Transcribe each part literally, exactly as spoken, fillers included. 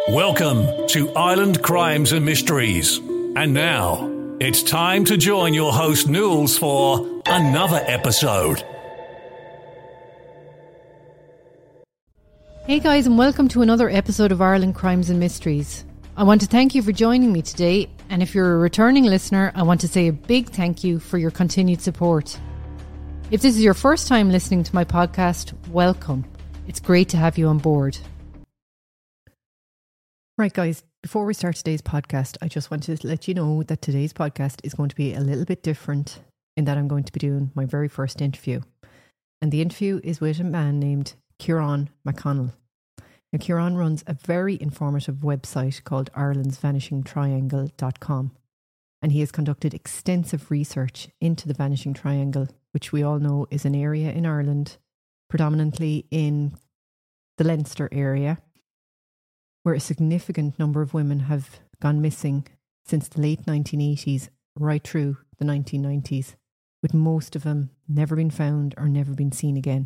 Welcome to Ireland Crimes and Mysteries. And now, it's time to join your host Nools for another episode. Hey guys, and welcome to another episode of Ireland Crimes and Mysteries. I want to thank you for joining me today, and if you're a returning listener, I want to say a big thank you for your continued support. If this is your first time listening to my podcast, welcome. It's great to have you on board. Right guys, before we start today's podcast, I just want to let you know that today's podcast is going to be a little bit different in that I'm going to be doing my very first interview. And the interview is with a man named Ciarán McConnell. Now, Ciarán runs a very informative website called Ireland's Vanishing Triangle dot com, and he has conducted extensive research into the Vanishing Triangle, which we all know is an area in Ireland, predominantly in the Leinster area, where a significant number of women have gone missing since the late nineteen eighties right through the nineteen nineties, with most of them never been found or never been seen again.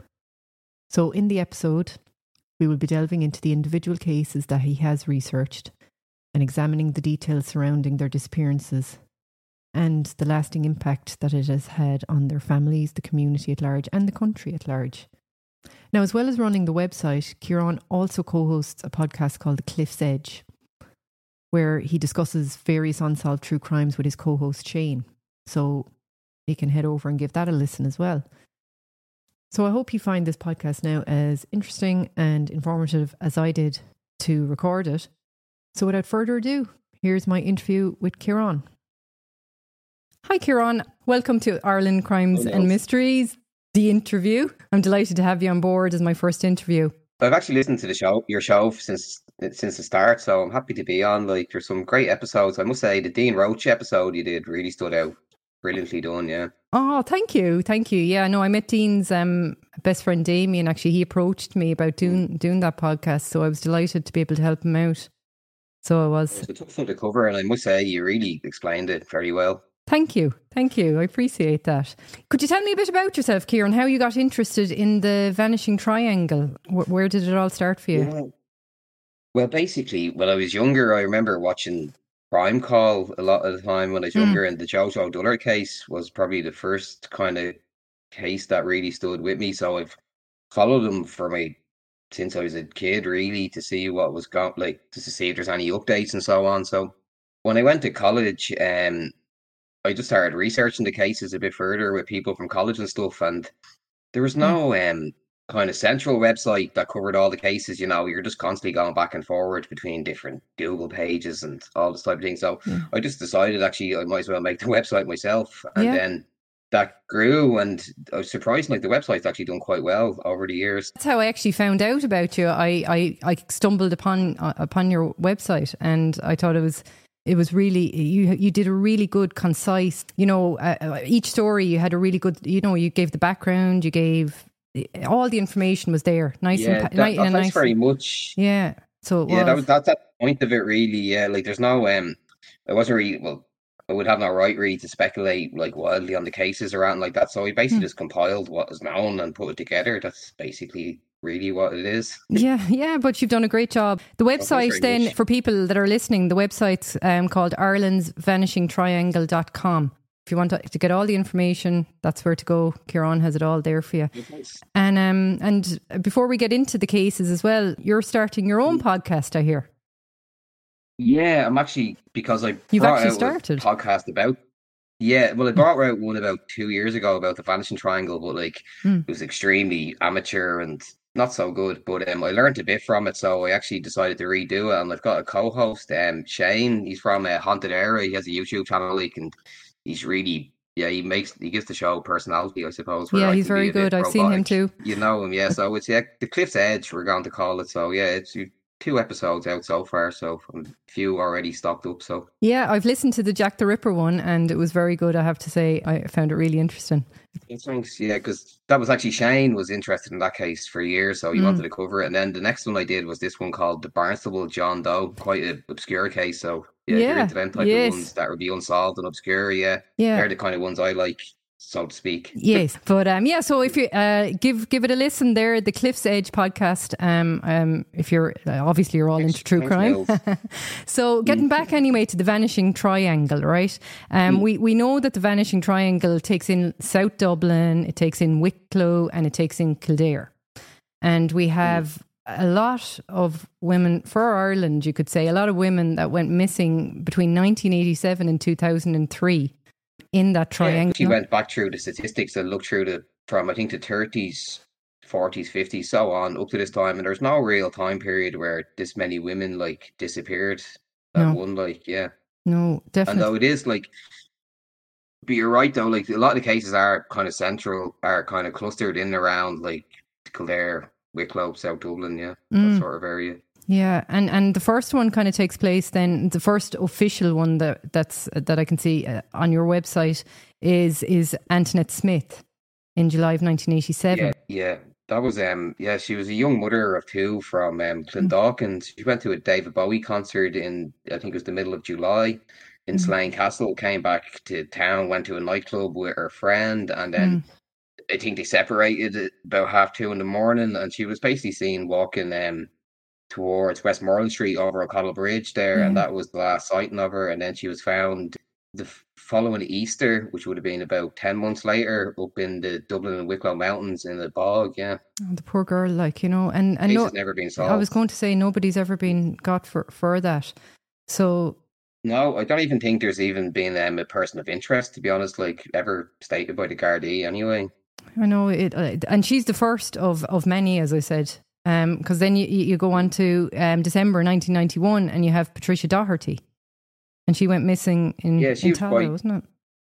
So in the episode, we will be delving into the individual cases that he has researched and examining the details surrounding their disappearances and the lasting impact that it has had on their families, the community at large, and the country at large. Now, as well as running the website, Ciarán also co-hosts a podcast called The Cliff's Edge, where he discusses various unsolved true crimes with his co-host Shane. So you can head over and give that a listen as well. So I hope you find this podcast now as interesting and informative as I did to record it. So without further ado, here's my interview with Ciarán. Hi Ciarán, welcome to Ireland Crimes Hello. and Mysteries, the interview. I'm delighted to have you on board as my first interview. I've actually listened to the show, your show, since since the start, so I'm happy to be on. Like, there's some great episodes. I must say, the Dean Roach episode you did really stood out. Brilliantly done, yeah. Oh, thank you, thank you. Yeah, no, I met Dean's um, best friend Damien. Actually, he approached me about doing doing that podcast, so I was delighted to be able to help him out. So I was. It's a tough one to cover, and I must say, you really explained it very well. Thank you, thank you. I appreciate that. Could you tell me a bit about yourself, Ciarán? How you got interested in the Vanishing Triangle? Where, where did it all start for you? Yeah. Well, basically, when I was younger, I remember watching Crime Call a lot of the time when I was Mm. younger, and the Jojo Dullard case was probably the first kind of case that really stood with me. So I've followed them for my since I was a kid, really, to see what was going, like, just to see if there's any updates and so on. So when I went to college, um, I just started researching the cases a bit further with people from college and stuff, and there was no um kind of central website that covered all the cases. You know, you're just constantly going back and forward between different Google pages and all this type of thing. So Yeah. I just decided, actually, I might as well make the website myself, and Yeah. then that grew, and I was surprised, like, the website's actually done quite well over the years. That's how I actually found out about you. I, I, I stumbled upon uh, upon your website, and I thought it was it was really you you did a really good, concise. You know, uh, uh, each story you had a really good. You know, you gave the background, you gave all the information was there, nice Yeah, and that, pa- ni- that, and thanks nice. very much. Yeah, so it Yeah, that was. was that's that point of it, really. Yeah, like, there's no um, I wasn't really well. I would have no right, really, to speculate like wildly on the cases or anything like that. So I basically Hmm. just compiled what is known and put it together. That's basically really what it is. Yeah, yeah, but you've done a great job. The thanks website, very then, much. for people that are listening, the website's um, called Ireland's Vanishing Triangle dot com. If you want to, to get all the information, that's where to go. Ciarán has it all there for you. And um, and before we get into the cases as well, you're starting your own podcast, I hear. Yeah, I'm actually, because I You've brought actually out started. a podcast about. Yeah, well, I brought out one about two years ago about the Vanishing Triangle, but like Hmm. it was extremely amateur and not so good. But um, I learned a bit from it, so I actually decided to redo it. And I've got a co-host, um, Shane. He's from uh, Haunted Era. He has a YouTube channel. Like, and he's really, yeah, he makes he gives the show personality, I suppose. where Yeah, I he's can be very a bit good. I've seen him robotic. too. You know him, yeah. So it's, yeah, the Cliff's Edge, we're going to call it. So yeah, it's two episodes out so far. So a few already stocked up. So Yeah, I've listened to the Jack the Ripper one, and it was very good, I have to say. I found it really interesting. thanks, yeah, because that was actually Shane was interested in that case for years, so he Mm. wanted to cover it. And then the next one I did was this one called the Barnstable John Doe, quite an obscure case. So yeah, if you're Yeah, into them type yes. of ones that would be unsolved and obscure, yeah, Yeah. they're the kind of ones I like. so to speak. Yes, but um, yeah. So if you uh, give give it a listen, there, the Cliff's Edge podcast. Um, um, if you're uh, obviously you're all into true crime. So getting mm. back anyway to the Vanishing Triangle, right? Um, mm. we we know that the Vanishing Triangle takes in South Dublin, it takes in Wicklow, and it takes in Kildare, and we have. Mm. A lot of women, for Ireland, you could say, a lot of women that went missing between nineteen eighty-seven and two thousand three in that triangle. Yeah, she went back through the statistics and looked through the, from I think the thirties, forties, fifties, so on, up to this time. And there's no real time period where this many women like disappeared. That no. one, like, yeah. No, definitely. And though it is like, but you're right though, like a lot of the cases are kind of central, are kind of clustered in and around like Kildare, Wicklow, South Dublin, yeah, mm. that sort of area. Yeah, and and the first one kind of takes place then. The first official one that that's that I can see uh, on your website is is Antoinette Smith in July of nineteen eighty-seven. Yeah, yeah, that was um, yeah, she was a young mother of two from um, Clondalkin. Mm. She went to a David Bowie concert in I think it was the middle of July in mm. Slane Castle. Came back to town, went to a nightclub with her friend, and then. Mm. I think they separated at about half two in the morning, and she was basically seen walking um, towards Westmoreland Street over O'Connell Bridge there, yeah. and that was the last sighting of her. And then she was found the following Easter, which would have been about ten months later, up in the Dublin and Wicklow Mountains in the bog. Yeah, oh, the poor girl, like you know, and and Case no, has never been solved. I was going to say nobody's ever been got for for that. So. No, I don't even think there's even been um, a person of interest, to be honest, like ever stated by the Gardaí anyway. I know it, uh, and she's the first of, of many, as I said, because um, then you you go on to um, December nineteen ninety-one, and you have Patricia Doherty, and she went missing in, yeah, she in was Tala, quite, wasn't it?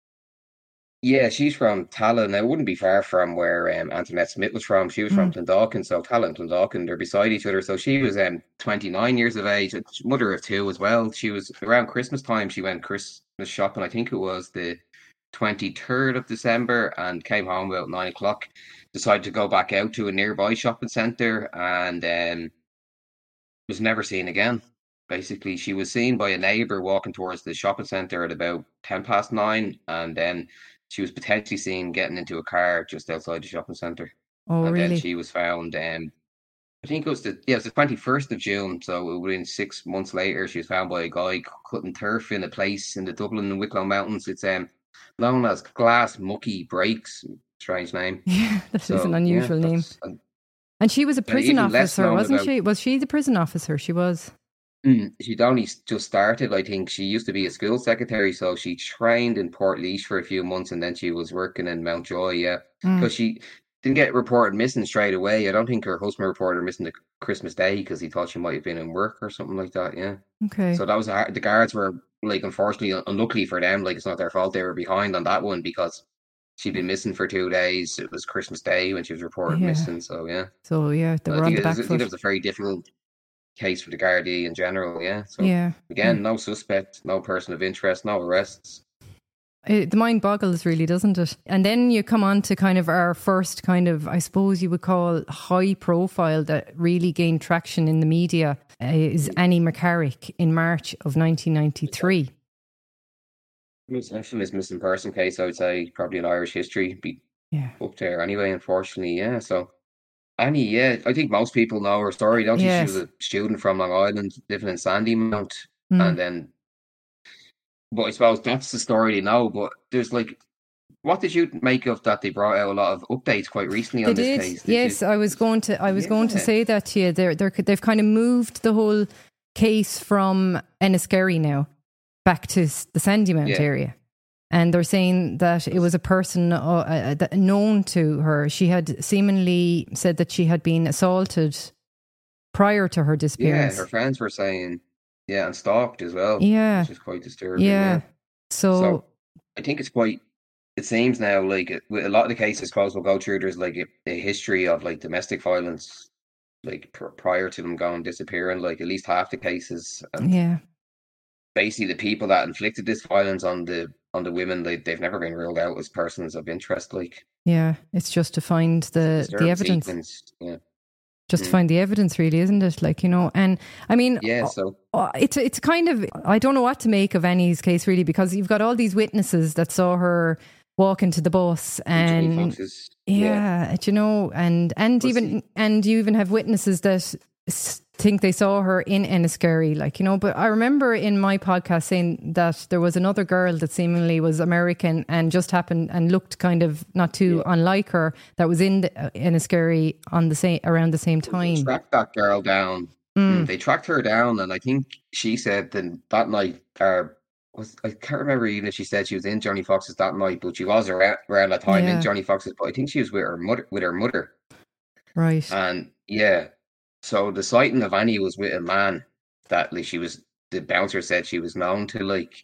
Yeah, she's from Tala. Now, it wouldn't be far from where um, Antoinette Smith was from. She was mm. from Clondalkin, so Tala and Clondalkin, they're beside each other. So she was um, twenty-nine years of age, a mother of two as well. She was around Christmas time. She went Christmas shopping. I think it was the twenty-third of December, and came home about nine o'clock. Decided to go back out to a nearby shopping centre, and um, was never seen again. Basically, she was seen by a neighbour walking towards the shopping centre at about ten past nine, and then she was potentially seen getting into a car just outside the shopping centre. Oh, and really? then she was found. Um, I think it was the yeah, it was the twenty-first of June. So within six months later, she was found by a guy cutting turf in a place in the Dublin and Wicklow Mountains. It's um. known as Glass Mucky Breaks. Strange name. Yeah, that so, is an unusual yeah, name. Uh, and she was a prison officer, wasn't about, she? Was she the prison officer? She was. Mm, she'd only just started, I think. She used to be a school secretary, so she trained in Portlaoise for a few months, and then she was working in Mountjoy, yeah. Because mm. she didn't get reported missing straight away. I don't think her husband reported her missing the Christmas Day because he thought she might have been in work or something like that, yeah. Okay. So that was hard. The guards were, like, unfortunately, unluckily for them, like, it's not their fault. They were behind on that one because she'd been missing for two days. It was Christmas Day when she was reported yeah. missing, so yeah. So, yeah, they were on the back foot. I think it was a very difficult case for the Gardaí in general, yeah. So, yeah. again, yeah. no suspect, no person of interest, no arrests. It, the mind boggles, really, doesn't it? And then you come on to kind of our first kind of, I suppose you would call high profile that really gained traction in the media uh, is Annie McCarrick in March of nineteen ninety-three. Most infamous missing person case, I would say, probably in Irish history, be yeah. up there anyway, unfortunately, yeah. So Annie, yeah, I think most people know her story, don't yes. you? She was a student from Long Island, living in Sandymount, mm. and then but I suppose that's the story they know. But there's like, what did you make of that? They brought out a lot of updates quite recently on they this did. case. Did yes, you? I was going to. I was yeah. going to say that to you. They're, they're they've kind of moved the whole case from Enniskerry now back to the Sandymount yeah. area, and they're saying that it was a person uh, uh, known to her. She had seemingly said that she had been assaulted prior to her disappearance. Yeah, her friends were saying. Yeah, and stalked as well. Yeah. Which is quite disturbing. Yeah. yeah. So, so, I think it's quite, it seems now like it, with a lot of the cases, I suppose we'll go through, there's like a, a history of like domestic violence, like pr- prior to them going disappearing, like at least half the cases. And yeah. basically the people that inflicted this violence on the on the women, they, they've never been ruled out as persons of interest. Like, yeah, it's just to find the, the evidence. Sequence. Yeah. Just to find the evidence, really, isn't it? Like, you know, and I mean, yeah, so it's it's kind of, I don't know what to make of Annie's case, really, because you've got all these witnesses that saw her walking to the bus, and Foxes. yeah, you know, and and Was even he- and you even have witnesses that s- think they saw her in Enniskerry, like, you know. But I remember in my podcast saying that there was another girl that seemingly was American and just happened and looked kind of not too Yeah. unlike her, that was in the, uh, Enniskerry on the same around the same They time. tracked that girl down. Mm. Mm, They tracked her down, and I think she said that that night, or was I can't remember even if she said she was in Johnny Fox's that night, but she was around, around that time Yeah. in Johnny Fox's. But I think she was with her mother. With her mother, Right. and yeah. So the sighting of Annie was with a man that, like, she was. The bouncer said she was known to, like,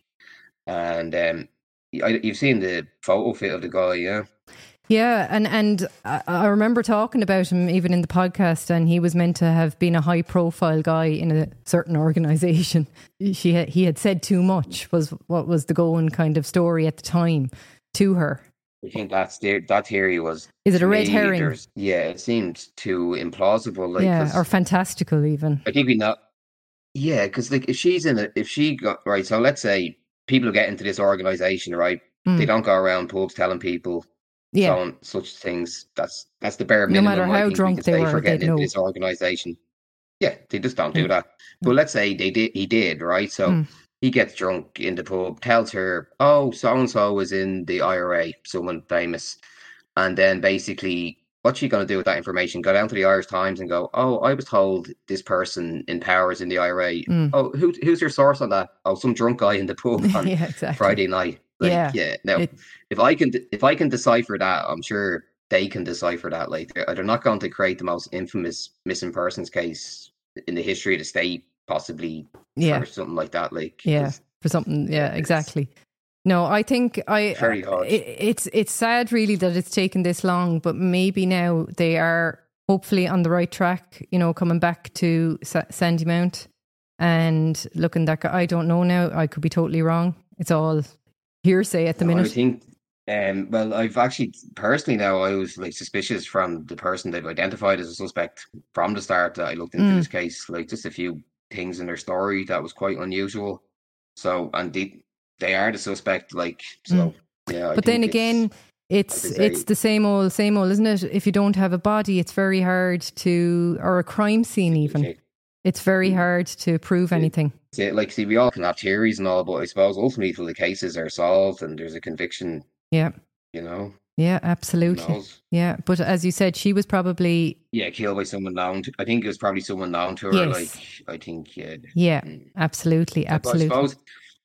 and um, I, you've seen the photo fit of the guy, yeah. Yeah, and and I, I remember talking about him even in the podcast, and he was meant to have been a high profile guy in a certain organisation. She had, he had said too much was what was the going kind of story at the time to her. I think that's the, that theory was. Is it a to red me, herring? there's- Yeah, it seemed too implausible. Like, Yeah, 'cause or fantastical even. I think we know. Yeah, because, like, if she's in it, if she got right, so let's say people get into this organization, right? Mm. They don't go around pubs telling people Yeah, so on such things. That's that's the bare No minimum. matter I how think we drunk can they say were, for getting they'd into know. this organization. Yeah, they just don't Yeah. do that. But let's say they did. He did, right? So Mm. he gets drunk in the pub, tells her, "Oh, so and so was in the I R A, someone famous," and then basically, what's she going to do with that information? Go down to the Irish Times and go, "Oh, I was told this person in power is in the I R A. Mm. Oh, who, who's your source on that? Oh, some drunk guy in the pub on yeah, exactly. Friday night." Like, Yeah. yeah. Now, It- if I can, if I can decipher that, I'm sure they can decipher that. Like, they're, they're not going to create the most infamous missing persons case in the history of the state, possibly, Yeah, or something like that. Like, yeah, 'cause for something. Yeah, it's exactly. No, I think I. very odd. It, it's it's sad, really, that it's taken this long. But maybe now they are hopefully on the right track. You know, coming back to Sa- Sandymount and looking that. guy- I don't know now. I could be totally wrong. It's all hearsay at the No, I minute. think, um, well, I've actually personally now I was like suspicious from the person they've identified as a suspect from the start that I looked into Mm. this case. Like, just a few things in their story that was quite unusual. So, and they they are the suspect. Like, so yeah. I Mm. But then think it's- again, it's like I say- it's the same old, same old, isn't it? If you don't have a body, it's very hard to, or a crime scene even. Okay. It's very hard to prove Yeah. anything. See, like, see, we all can have theories and all, but I suppose ultimately till the cases are solved and there's a conviction, Yeah, you know, yeah, who absolutely. knows? Yeah, but as you said, she was probably, Yeah, killed by someone known to. I think it was probably someone known to her. Yes. Like, I think, yeah. yeah, Mm. absolutely, But I absolutely. suppose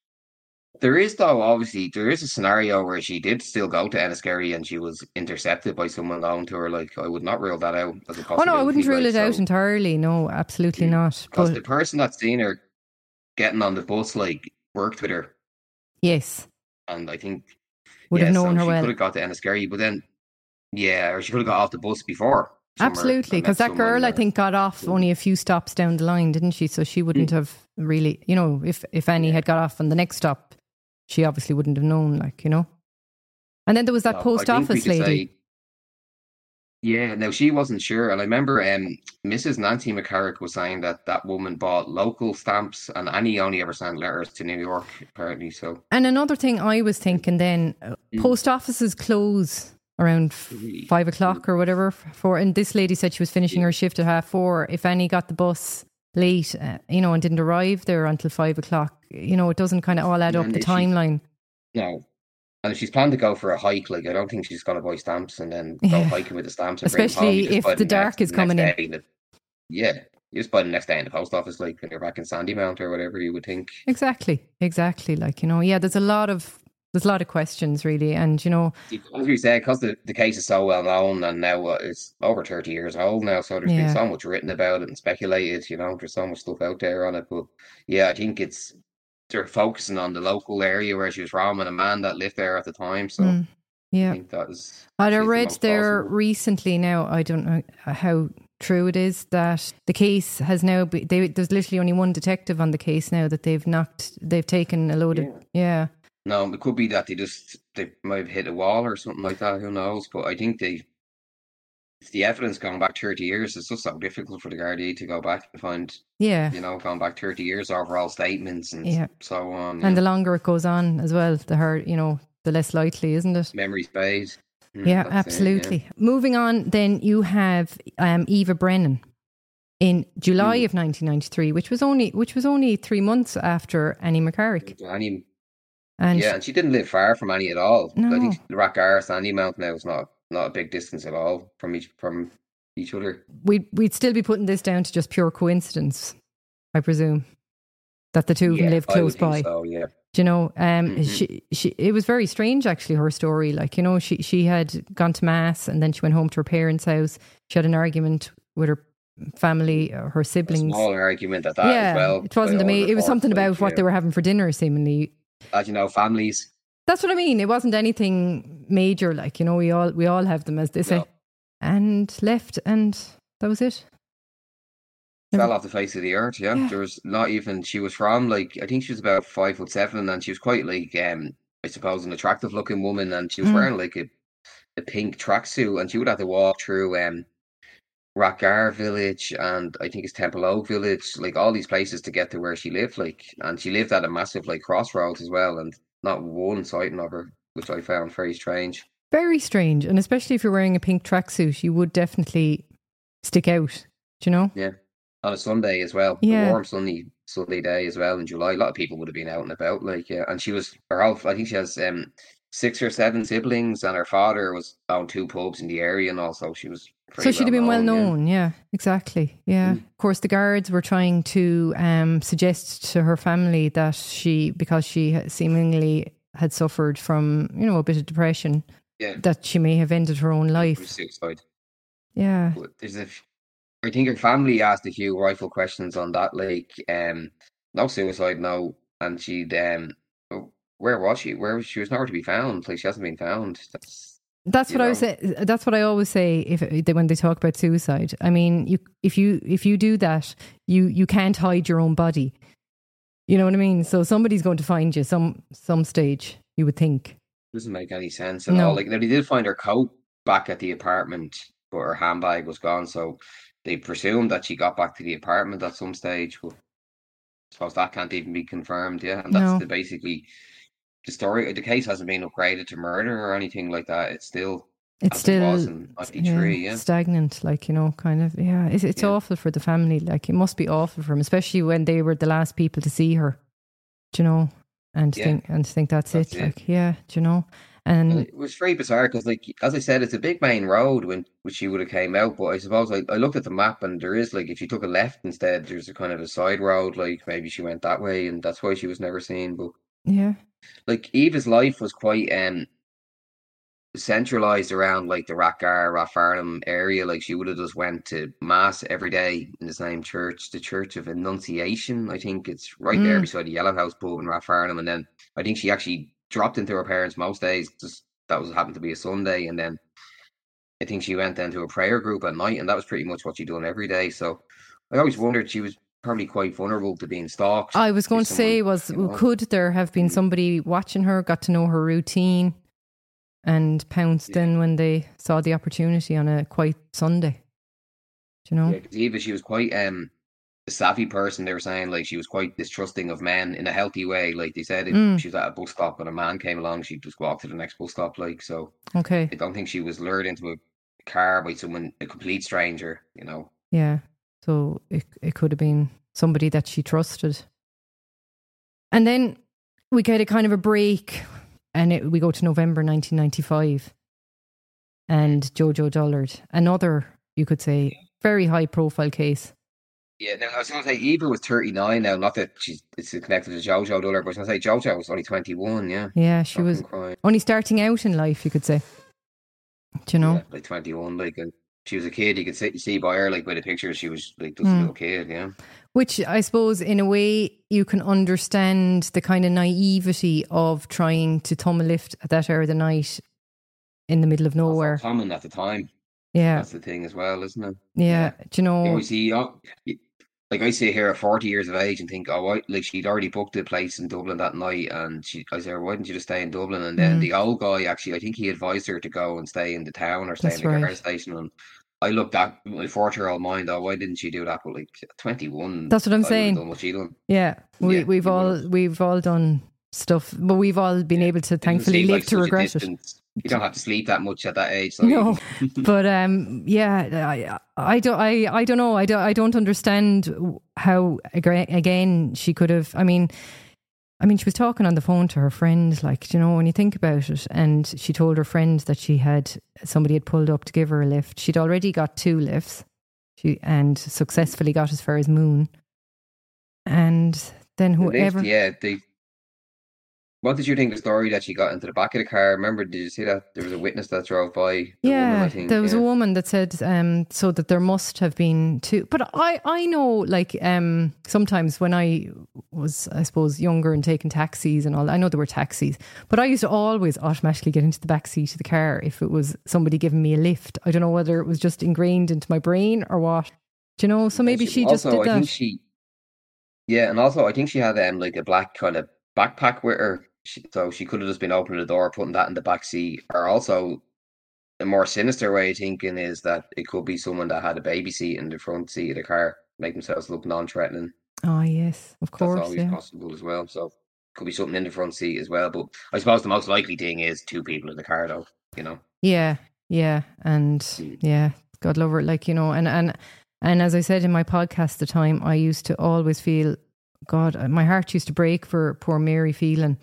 there is, though, obviously, there is a scenario where she did still go to Enniskerry and she was intercepted by someone known to her. Like, I would not rule that out as a Oh possibility. no, I wouldn't rule like, it out so- entirely. No, absolutely Mm. not. Because But the person that's seen her getting on the bus, like, worked with her. yes, And I think would yeah, have known so her she well. could have got to Enniskerry, but then, yeah, or she could have got off the bus before. somewhere Absolutely, and met because that girl, someone I or- think, got off only a few stops down the line, didn't she? So she wouldn't have really, you know, if if Annie Yeah. had got off on the next stop, she obviously wouldn't have known, like, you know. And then there was that No, I post think we office could lady. say- yeah, now she wasn't sure, and I remember um, Missus Nancy McCarrick was saying that that woman bought local stamps, and Annie only ever sent letters to New York, apparently. So And another thing I was thinking then, uh, Mm. post offices close around f- Really? five o'clock or whatever. f- For and this lady said she was finishing her shift at half four. If Annie got the bus late, uh, you know, and didn't arrive there until five o'clock, you know, it doesn't kind of all add up And the if she- timeline. no, and if she's planned to go for a hike, like, I don't think she's going to buy stamps and then go Yeah. hiking with the stamps. And bring them Especially home. You just if buy the them dark next- is the coming next in. day that- yeah, you just buy the next day in the post office, like when you're back in Sandymount or whatever. You would think. Exactly, exactly. Like, you know, yeah, there's a lot of there's a lot of questions really, and you know, As you said, because the, the case is so well known and now uh, it's over thirty years old now, so there's Yeah. been so much written about it and speculated, you know, there's so much stuff out there on it. But yeah, I think it's they're focusing on the local area where she was from and a man that lived there at the time. So mm, I yeah. think that is. I'd is have the read most there plausible. recently now, I don't know how true it is, that the case has now be, they, there's literally only one detective on the case now, that they've knocked, they've taken a load of, yeah. No, it could be that they just they might have hit a wall or something like that. Who knows? But I think they, it's the evidence going back thirty years. It's just so difficult for the Gardaí to go back and find, Yeah. you know, going back thirty years overall statements and Yeah. so on. And the yeah. longer it goes on as well, the hard, you know, the less likely, isn't it? Memories fade. Mm, Yeah, that's it, absolutely. yeah. Moving on, then you have um, Eva Brennan in July Mm. of nineteen ninety-three, which was only which was only three months after Annie McCarrick. Annie, And yeah, and she didn't live far from Annie at all. No. I think Rackars, Annie Mount now is not not a big distance at all from each from each other. we'd we'd still be putting this down to just pure coincidence, I presume, that the two of them live I would close think by. so, yeah. Do you know, um, Mhm. she, she, it was very strange actually, her story. Like, you know, she, she had gone to mass and then she went home to her parents' house. She had an argument with her family, uh, her A siblings. small argument at that yeah, as well. it wasn't by all amazing. It was reports, something like, about what yeah. they were having for dinner, seemingly. As you know, families. That's what I mean. It wasn't anything major, like, you know, we all we all have them, as they say. No. And left, and that was it. Fell off the face of the earth, yeah. Yeah. There was not even, she was from, like, I think she was about five foot seven, and she was quite, like, um, I suppose, an attractive looking woman, and she was Mm. wearing, like, a, a pink tracksuit, and she would have to walk through um, Rackgar village, and I think it's Temple Oak village, like, all these places to get to where she lived, like, and she lived at a massive, like, crossroads as well, and not one sighting of her, which I found very strange. Very strange. And especially if you're wearing a pink tracksuit, you would definitely stick out, do you know? Yeah. On a Sunday as well, Yeah. a warm sunny Sunday day as well in July. A lot of people would have been out and about, like, yeah. And she was her whole, I think she has um six or seven siblings, and her father was owned two pubs in the area, and also she was So pretty she'd have been well yeah. known, yeah, exactly. Yeah. Mm. Of course, the guards were trying to um, suggest to her family that she, because she ha- seemingly had suffered from, you know, a bit of depression, Yeah, that she may have ended her own it was life. suicide. Yeah. But there's a, f- I think her family asked a few rifle questions on that, like, um, no suicide, no, and she'd um, oh, where was she? Where was she? Was nowhere to be found. Like, she hasn't been found. That's That's you what I know. was say, that's what I always say if they, when they talk about suicide. I mean, you if you if you do that, you you can't hide your own body. You know what I mean? So somebody's going to find you some some stage, you would think. Doesn't make any sense at No. all. Like, now they did find her coat back at the apartment, but her handbag was gone. So they presumed that she got back to the apartment at some stage. But I suppose that can't even be confirmed. Yeah, and that's No. the basically the story. The case hasn't been upgraded to murder or anything like that. It's still It's as it still was in ninety-three. Yeah, stagnant, like, you know, kind of. Yeah, it's, it's Yeah. awful for the family. Like, it must be awful for them, especially when they were the last people to see her. Do you know? And Yeah. think and think that's, That's it. it. Like, yeah, do you know? And And it was very bizarre because, like, as I said, it's a big main road when which she would have came out. But I suppose I, I looked at the map, and there is, like, if you took a left instead, there's a kind of a side road. Like, maybe she went that way, and that's why she was never seen. But yeah, like, Eva's life was quite um centralized around, like, the Rathgar, Rathfarnham area. Like, she would have just went to mass every day in the same church, the Church of Annunciation. I think it's right there Mm. beside the Yellow House pub in Rathfarnham. And then I think she actually dropped into her parents most days. Just that was happened to be a Sunday, and then I think she went then to a prayer group at night, and that was pretty much what she done every day. So I always wondered, she was probably quite vulnerable to being stalked. I was going if to say someone, was you know. could there have been Mm. somebody watching her, got to know her routine, and pounced Yeah. in when they saw the opportunity on a quiet Sunday? Do you know? Yeah, because Eva, she was quite um a savvy person. They were saying, like, she was quite distrusting of men in a healthy way. Like, they said, if Mm. she was at a bus stop and a man came along, she'd just walk to the next bus stop. Like, so Okay. I don't think she was lured into a car by someone, a complete stranger. You know. Yeah. So it it could have been somebody that she trusted. And then we get a kind of a break, and it, we go to November nineteen ninety-five. And Jojo Dullard, another, you could say, very high profile case. Yeah, now I was going to say Eva was thirty-nine now. Not that she's it's connected to Jojo Dullard, but I was going to say Jojo was only twenty-one. Yeah, Yeah, she was Fucking crying. only starting out in life, you could say. Do you know? Yeah, like twenty-one. Like, and she was a kid. You could see, see by her, like, by the pictures, she was like just Mm. a little kid. Yeah, Which I suppose, in a way, you can understand the kind of naivety of trying to thumb a lift at that hour of the night in the middle of That's not nowhere. common at the time. Yeah, That's the thing as well, isn't it? yeah. Do you You know? always see, oh, you- like, I sit here at forty years of age and think, oh, why, like, she'd already booked a place in Dublin that night, and she, I said, why didn't you just stay in Dublin? And then Mm. the old guy, actually, I think he advised her to go and stay in the town or stay That's in the right. car station. And I looked at my forty-year-old mind, oh, why didn't she do that? But, like, twenty-one, That's what I'm I would've saying. done what she done. Yeah, we Yeah, we've you all would've. we've all done stuff, but we've all been Yeah. able to It doesn't thankfully seem live like to such a regret it. distance. You don't have to sleep that much at that age. So No, you can- but um, yeah, I, I don't, I, I don't know. I don't, I don't understand how aga- again she could have. I mean, I mean, she was talking on the phone to her friend, like, you know, when you think about it, and she told her friend that she had somebody had pulled up to give her a lift. She'd already got two lifts, she and successfully got as far as Moon, and then The lift, whoever. yeah, they. What did you think of the story that she got into the back of the car? Remember, did you see that there was a witness that drove by? A Yeah, woman, I think. there was yeah. a woman that said um, so that there must have been two. But I, I know, like, um, sometimes when I was, I suppose, younger and taking taxis and all, I know there were taxis, but I used to always automatically get into the back seat of the car if it was somebody giving me a lift. I don't know whether it was just ingrained into my brain or what. Do you know? So maybe she just also, did I that. think she, yeah, and also I think she had um like a black kind of backpack with her, she, so she could have just been opening the door, putting that in the back seat. Or also, a more sinister way of thinking is that it could be someone that had a baby seat in the front seat of the car, make themselves look non-threatening. Oh yes, of That's course, always yeah. possible as well. So could be something in the front seat as well. But I suppose the most likely thing is two people in the car, though. You know. Yeah, yeah, and Mm. yeah, God love her. Like, you know, and and and as I said in my podcast at the time, I used to always feel, God, my heart used to break for poor Mary Phelan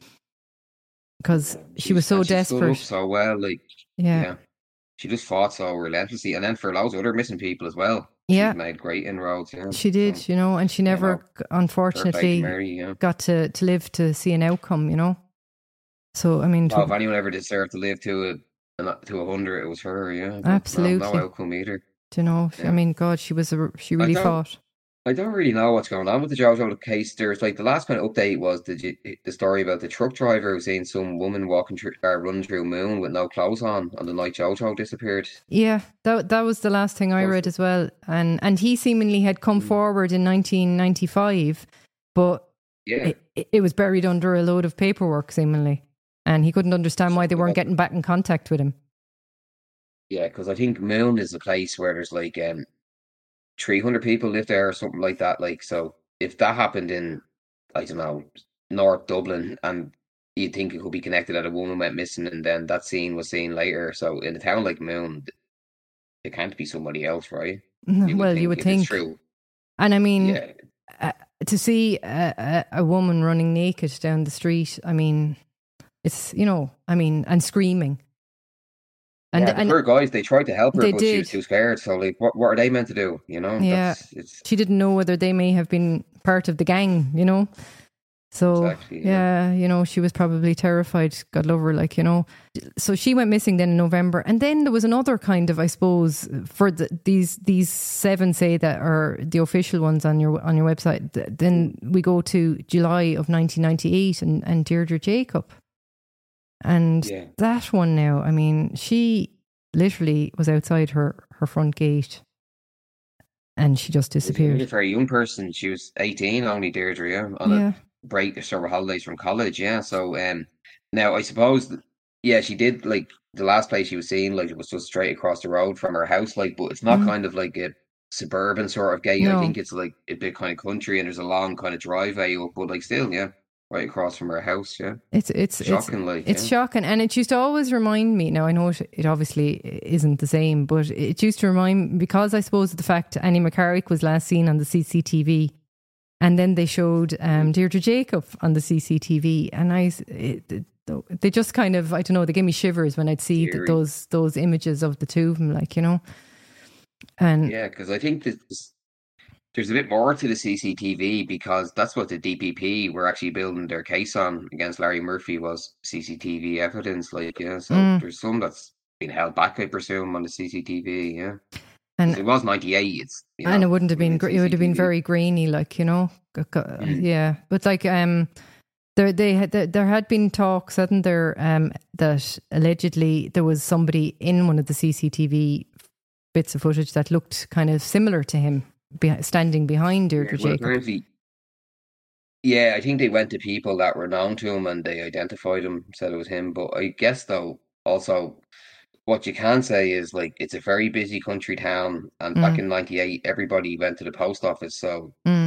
because she was so and she stood up desperate. so well, like Yeah, yeah, she just fought so relentlessly, and then for loads of other missing people as well. Yeah. She's made great inroads. Yeah, she did, So, you know, and she never, know, fair play to unfortunately, Mary. Yeah. got to to live to see an outcome. You know, so I mean, Well, to- if anyone ever deserved to live to a a- to a hundred, it was her. Yeah, but no, Absolutely. no outcome either. do you know, I Yeah. mean, God, she was a, she really don't- fought. I don't really know what's going on with the Jojo case. There's like the last kind of update was the the story about the truck driver who seen some woman walking through, uh, running through Moon with no clothes on on the night Jojo disappeared. Yeah, that that was the last thing I That was read the- as well, and and he seemingly had come Mm. forward in nineteen ninety-five, but Yeah, it, it was buried under a load of paperwork seemingly, and he couldn't understand why they Something weren't about- getting back in contact with him. yeah, because I think Moon is a place where there's like um three hundred people live there or something like that. Like, so if that happened in, I don't know, North Dublin, and you'd think it could be connected that a woman went missing, and then that scene was seen later. So in a town like Moon, it can't be somebody else, right? Well, you would if think, it's true. and I mean, Yeah, uh, to see a, a, a woman running naked down the street, I mean, it's, you know, I mean, and screaming. And, yeah, the and poor guys, they tried to help her, They but she was did. too scared. So, like, what, what are they meant to do? You know? Yeah. That's, it's she didn't know whether they may have been part of the gang, you know? So, Exactly, yeah. yeah, you know, she was probably terrified. God love her, like, you know. So she went missing then in November. And then there was another kind of, I suppose, for the, these these seven, say, that are the official ones on your on your website. Th- Then we go to July of nineteen ninety-eight and, and Deirdre Jacob. And Yeah. that one now, I mean, she literally was outside her, her front gate and she just She was a disappeared. very young person. She was eighteen, only Deirdre, yeah, on Yeah. a break, summer holidays from college. Yeah. So, um, now I suppose, th- yeah, she did like the last place she was seen, like it was just straight across the road from her house, like, but it's not Mm. kind of like a suburban sort of gate. I No. think it's like a bit kind of country, and there's a long kind of driveway up, but like still, yeah, right across from her house. Yeah. It's it's Shocking, it's like, it's yeah. shocking, and it used to always remind me. Now I know it, it obviously isn't the same, but it used to remind, because I suppose of the fact Annie McCarrick was last seen on the C C T V, and then they showed um, Deirdre Jacob on the C C T V, and I it, it, they just kind of, I don't know, they gave me shivers when I'd see th- Eerie. those those images of the two of them, like, you know, and Yeah, because I think that this- there's a bit more to the C C T V, because that's what the D P P were actually building their case on against Larry Murphy, was C C T V evidence. Like, yeah, so Mm. there's some that's been held back, I presume, on the C C T V. Yeah, 'cause and it was ninety-eight. It's you and it know, wouldn't have been within gr- it would have been C C T V. very grainy, like, you know. G- g- Mm. Yeah, but like um there they had there, there had been talks, hadn't there, um that allegedly there was somebody in one of the C C T V bits of footage that looked kind of similar to him, be, standing behind Yeah, Deirdre well, Jacob. apparently, yeah, I think they went to people that were known to him and they identified him, said it was him. But I guess though, also, what you can say is like it's a very busy country town, and back Mm. in ninety-eight, everybody went to the post office, so Mm.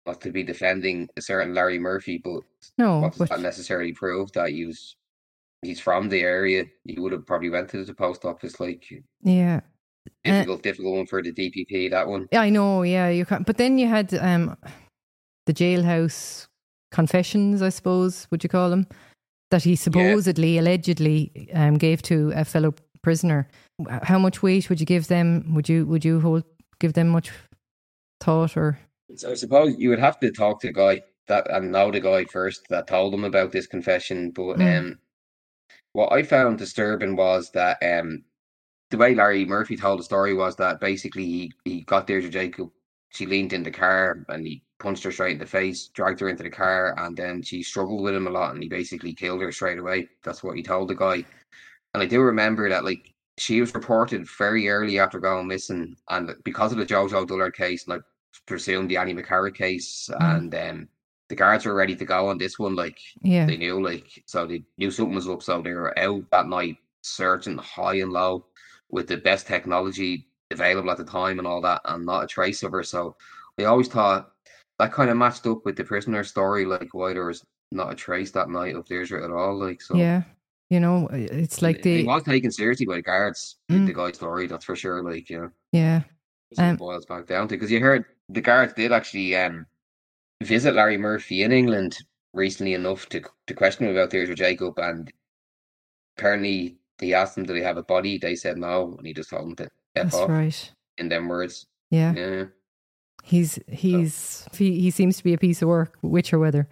not to be defending a certain Larry Murphy, but No, what does but that necessarily prove? That he was he's from the area. He would have probably went to the post office. Like yeah. Uh, difficult, difficult one for the D P P. That one. I know, yeah, you can't. But then you had um, the jailhouse confessions, I suppose, would you call them, that he supposedly, yeah. allegedly um, gave to a fellow prisoner. How much weight would you give them? Would you would you hold give them much thought? Or so I suppose you would have to talk to the guy that and know the guy first that told him about this confession. But mm. um, what I found disturbing was that um, the way Larry Murphy told the story was that basically he, he got Deirdre Jacob. She leaned in the car and he punched her straight in the face, dragged her into the car, and then she struggled with him a lot and he basically killed her straight away. That's what he told the guy. And I do remember that, like, she was reported very early after going missing, and because of the Jojo Dullard case, like, presumed the Annie McCarrick case, mm. and um, the guards were ready to go on this one. Like, yeah. they knew, like, so they knew something was up, so they were out that night searching high and low with the best technology available at the time and all that, and not a trace of her. So I always thought that kind of matched up with the prisoner story, like why there was not a trace that night of Deirdre at all. Like, so yeah, you know, it's like the he was taken seriously by the guards. Mm. The guy's story, that's for sure. Like, you know, yeah, um, it boils back down to because you heard the guards did actually um visit Larry Murphy in England recently enough to to question him about Deirdre Jacob, and apparently he asked them, "Did they have a body?" They said no, and he just told them to F That's off right. in them words. Yeah, yeah. He's he's so, he, he seems to be a piece of work, which or whether.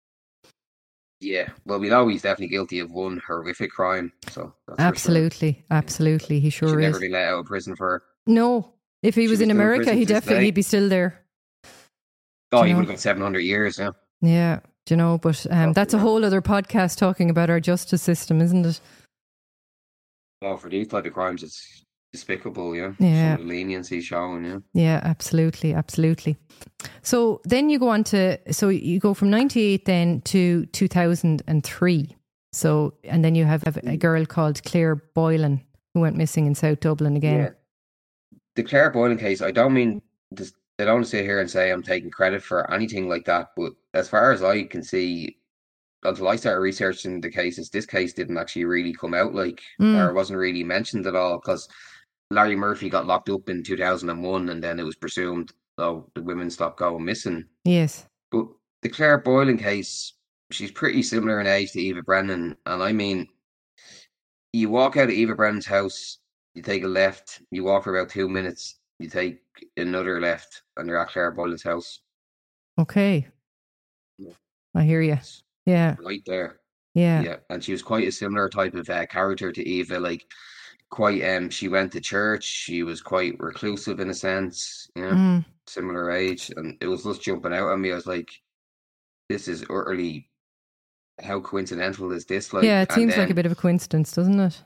Yeah, well, we know he's definitely guilty of one horrific crime. So that's absolutely, sure. absolutely, he sure Should is. Never be let out of prison for. No, if he she was, was in America, he definitely he'd be still there. Oh, he would have got seven hundred years. Yeah. Yeah, do you know? But um, oh, that's yeah. a whole other podcast talking about our justice system, isn't it? Oh, for these type of crimes, it's despicable, yeah. Yeah. Some of the leniency shown, yeah. Yeah, absolutely, absolutely. So then you go on to, so you go from ninety-eight then to two thousand three. So, and then you have a girl called Claire Boylan who went missing in South Dublin again. Yeah. The Claire Boylan case, I don't mean, this, I don't want to sit here and say I'm taking credit for anything like that, but as far as I can see, until I started researching the cases, this case didn't actually really come out, like, mm. or wasn't really mentioned at all, because Larry Murphy got locked up in two thousand one, and then it was presumed, oh, the women stopped going missing. Yes. But the Claire Boylan case, she's pretty similar in age to Eva Brennan, and I mean, you walk out of Eva Brennan's house, you take a left, you walk for about two minutes, you take another left, and you're at Claire Boylan's house. Okay. Yeah. I hear you. Yeah. Right there. Yeah. Yeah. And she was quite a similar type of uh, character to Eva. Like, quite, um, she went to church. She was quite reclusive in a sense. You know, mm. similar age. And it was just jumping out at me. I was like, this is utterly, how coincidental is this? Like, yeah, it seems then, like a bit of a coincidence, doesn't it?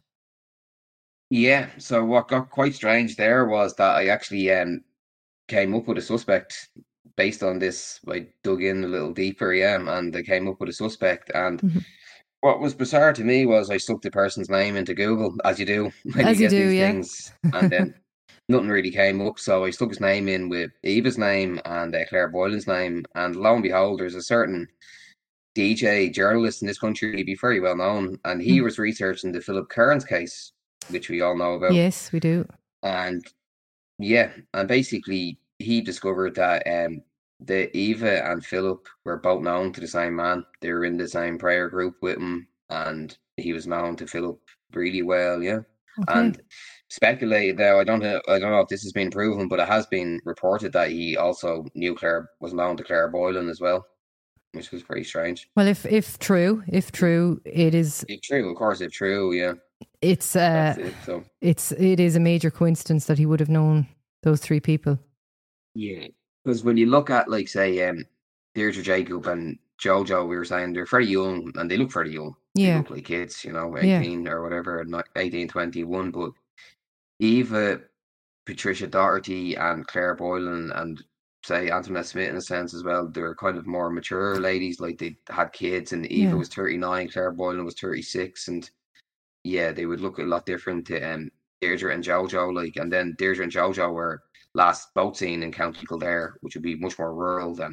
Yeah. So what got quite strange there was that I actually um came up with a suspect based on this. I dug in a little deeper, yeah, and I came up with a suspect. And mm-hmm. what was bizarre to me was I stuck the person's name into Google, as you do when as you, you get do, these yeah. things, and then nothing really came up. So I stuck his name in with Eva's name and uh, Claire Boylan's name, and lo and behold, there's a certain D J journalist in this country, he'd be very well known, and he mm. was researching the Philip Kearns case, which we all know about. Yes, we do. And yeah, and basically he discovered that um, the Eva and Philip were both known to the same man. They were in the same prayer group with him, and he was known to Philip really well, yeah. Okay. And speculated now, I don't know, I don't know if this has been proven, but it has been reported that he also knew Claire, was known to Claire Boylan as well, which was very strange. Well, if if true, if true, it is. If true, of course, if true, yeah. It's uh, it, so. it's it is a major coincidence that he would have known those three people. Yeah, because when you look at, like, say, um, Deirdre Jacob and Jojo, we were saying they're very young, and they look very young. Yeah, they look like kids, you know, eighteen yeah. or whatever, eighteen, twenty-one. But Eva, Patricia Doherty, and Claire Boylan, and say Antoinette Smith in a sense as well, they're kind of more mature ladies. Like, they had kids, and Eva yeah. was thirty-nine, Claire Boylan was thirty-six, and yeah, they would look a lot different to um, Deirdre and Jojo. Like, and then Deirdre and Jojo were last boat seen in County Kildare, which would be much more rural than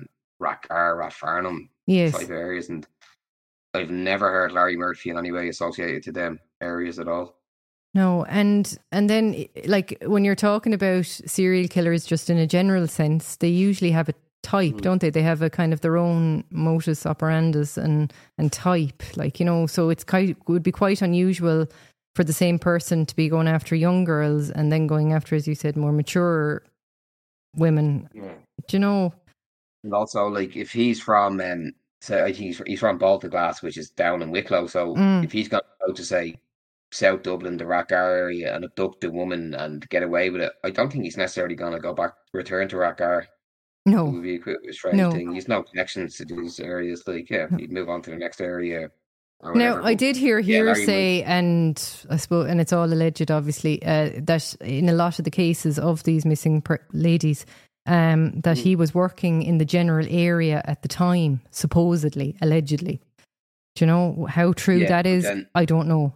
Rathgar, Rathfarnham Yes. type areas, and I've never heard Larry Murphy in any way associated to them areas at all. No, and and then i- like when you're talking about serial killers, just in a general sense, they usually have a type, Mm. don't they? They have a kind of their own modus operandus and and type, like, you know. So it's quite, it would be quite unusual for the same person to be going after young girls and then going after, as you said, more mature women. Yeah. Do you know? And also, like, if he's from, um, say, I think he's, he's from Baltaglass, which is down in Wicklow. So Mm. if he's going to go to, say, South Dublin, the Rathgar area, and abduct a woman and get away with it, I don't think he's necessarily going to go back, return to Rathgar. It No, would be a quite a strange no. thing. He's no connections to these areas. Like, yeah, he'd move on to the next area or Now, whatever. I but did hear yeah, Larry hearsay, and I suppose, and it's all alleged, obviously, uh, that in a lot of the cases of these missing per- ladies, um, that Mm. he was working in the general area at the time, supposedly, allegedly. Do you know how true Yeah, that but is? then I don't know.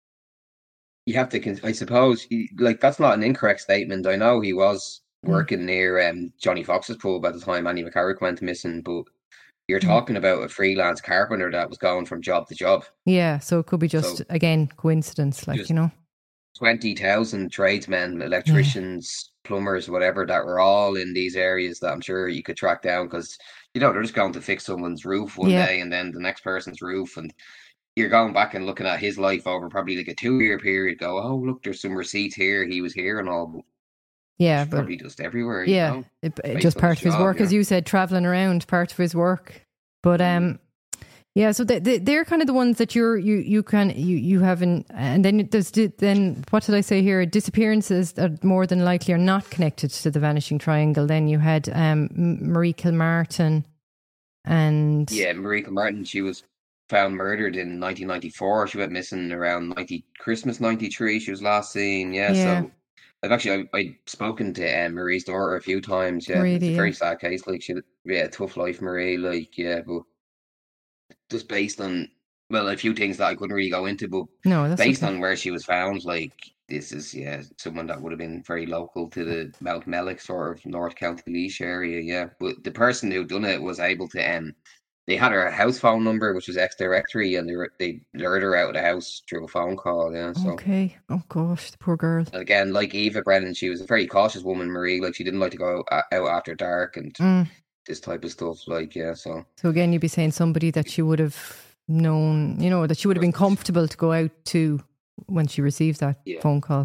you have to, con- I suppose, he, like, that's not an incorrect statement. I know he was Mm. working near um, Johnny Fox's pub at the time Annie McCarrick went missing, but you're Mm. talking about a freelance carpenter that was going from job to job. Yeah, so it could be just, So again, coincidence, like, just you know. twenty thousand tradesmen, electricians, plumbers, whatever, that were all in these areas that I'm sure you could track down, because, you know, they're just going to fix someone's roof one Yeah. day and then the next person's roof. And you're going back and looking at his life over probably like a two year period, go, oh, look, there's some receipts here. He was here and all. But Yeah, it's but probably just everywhere, you yeah, know, it, it based just on part his of his job, work, you as know. you said, traveling around, part of his work. But Mm. um, yeah, so they, they, they're kind of the ones that you're you you can you you haven't, and then there's di- then what did I say here? Disappearances that more than likely are not connected to the Vanishing Triangle. Then you had um M- Marie Kilmartin, and Yeah, Marie Martin, she was found murdered in nineteen ninety-four. She went missing around ninety Christmas ninety-three. She was last seen. Yeah, Yeah. so I've actually I, I've spoken to um, Marie's daughter a few times. Yeah, it's Really, a very yeah. sad case. Like, she, yeah, tough life, Marie. Like, yeah, but just based on, well, a few things that I couldn't really go into, but No, that's based okay. on where she was found, like, this is, yeah, someone that would have been very local to the Mount Mellick sort of North County Laois area. Yeah, but the person who done it was able to um. They had her house phone number, which was X Directory, and they were, they lured her out of the house through a phone call. Yeah, so Okay. Oh gosh, the poor girl. again, like Eva Brennan, she was a very cautious woman, Marie. Like, she didn't like to go out, out after dark and Mm. this type of stuff. Like, yeah, so So again, you'd be saying somebody that she would have known, you know, that she would have been comfortable to go out to when she received that yeah. phone call.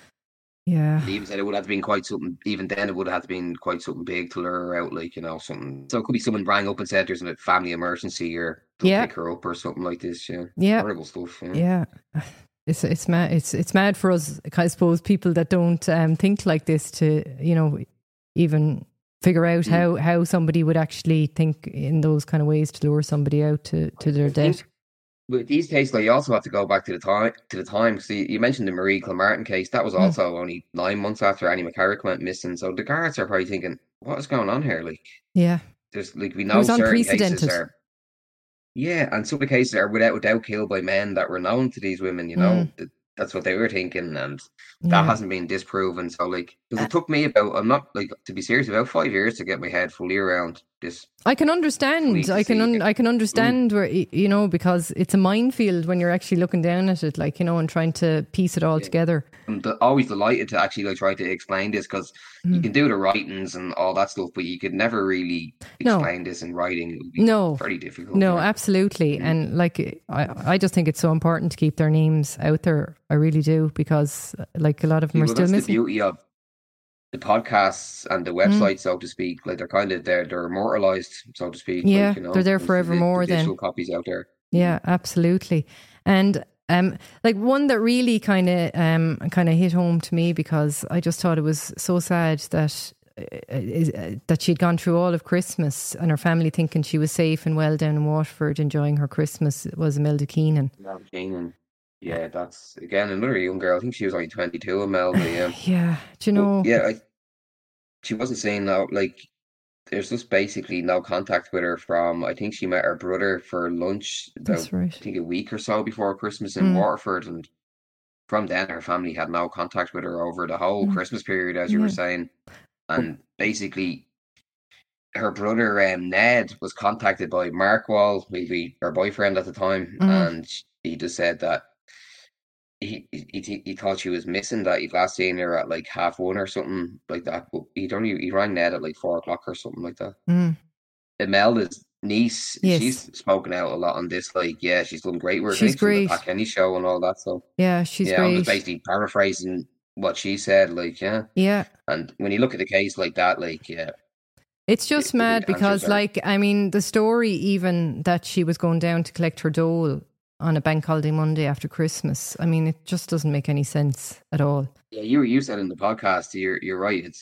Yeah. And Eva said it would have been quite something. Even then, it would have been quite something big to lure her out. Like, you know, something. So it could be someone rang up and said there's a family emergency, or they'll Yeah. pick her up or something like this. Yeah, Yeah. horrible stuff. Yeah. Yeah. It's it's mad. It's it's mad for us, I suppose, people that don't um, think like this, to, you know, even figure out Mm. how, how somebody would actually think in those kind of ways to lure somebody out to, to their I think death. with these cases, like, you also have to go back to the time. To the time, so you, you mentioned the Marie Kilmartin case. That was Mm. also only nine months after Annie McCarrick went missing. So the guards are probably thinking, "What is going on here?" Like, Yeah. there's like we It know was certain cases unprecedented. are, yeah, and some of the cases are without a doubt killed by men that were known to these women. You know, Mm. Th- that's what they were thinking, and that Yeah. hasn't been disproven. So, like, because Uh, it took me about, I'm not like, to be serious, about five years to get my head fully around this. I can Fully understand. to I can see un- it. I can Mm. understand where y- you know, because it's a minefield when you're actually looking down at it, like, you know, and trying to piece it all Yeah. together. I'm de- always delighted to actually like try to explain this, because you Mm. can do the writings and all that stuff, but you could never really No. explain this in writing. It would be No. very difficult. No, yeah. absolutely. Mm. And like, I, I just think it's so important to keep their names out there. I really do, because uh, like a lot of them Yeah, are well, still that's the missing. beauty of the podcasts and the Mm. website, so to speak. Like, they're kind of they're they're immortalized, so to speak. Yeah, Like, you know, they're there there's the, forevermore the then. digital copies out there. Yeah, absolutely. And um, like one that really kind of um kind of hit home to me, because I just thought it was so sad that uh, is- uh, that she'd gone through all of Christmas and her family thinking she was safe and well down in Waterford enjoying her Christmas, was Imelda Keenan. Yeah, Keenan. Yeah, that's again another young girl. I think she was only twenty-two, Imelda. Yeah, Yeah, do you but know? yeah, I, she wasn't saying that. Like, there's just basically no contact with her from, I think she met her brother for lunch about, That's right. I think, a week or so before Christmas in Mm. Waterford, and from then her family had no contact with her over the whole Mm. Christmas period, as you were Yeah. saying. And basically, her brother um, Ned was contacted by Mark Wall, maybe her boyfriend at the time, Mm. and he just said that he, he he thought she was missing. That he'd last seen her at like half one or something like that. But he'd only he rang Ned at like four o'clock or something like that. Mm. Imelda's niece, Yes. she's spoken out a lot on this. Like, yeah, she's done great work. I She's think from great. the Pat Kenny show and all that. So Yeah, she's yeah, I'm great. just basically paraphrasing what she said. Like, yeah, Yeah. and when you look at the case like that, like, yeah, It's just The- the mad answers because, are- like, I mean, the story even that she was going down to collect her dole on a bank holiday Monday after Christmas, I mean, it just doesn't make any sense at all. yeah, you you said in the podcast, you're you're right. It's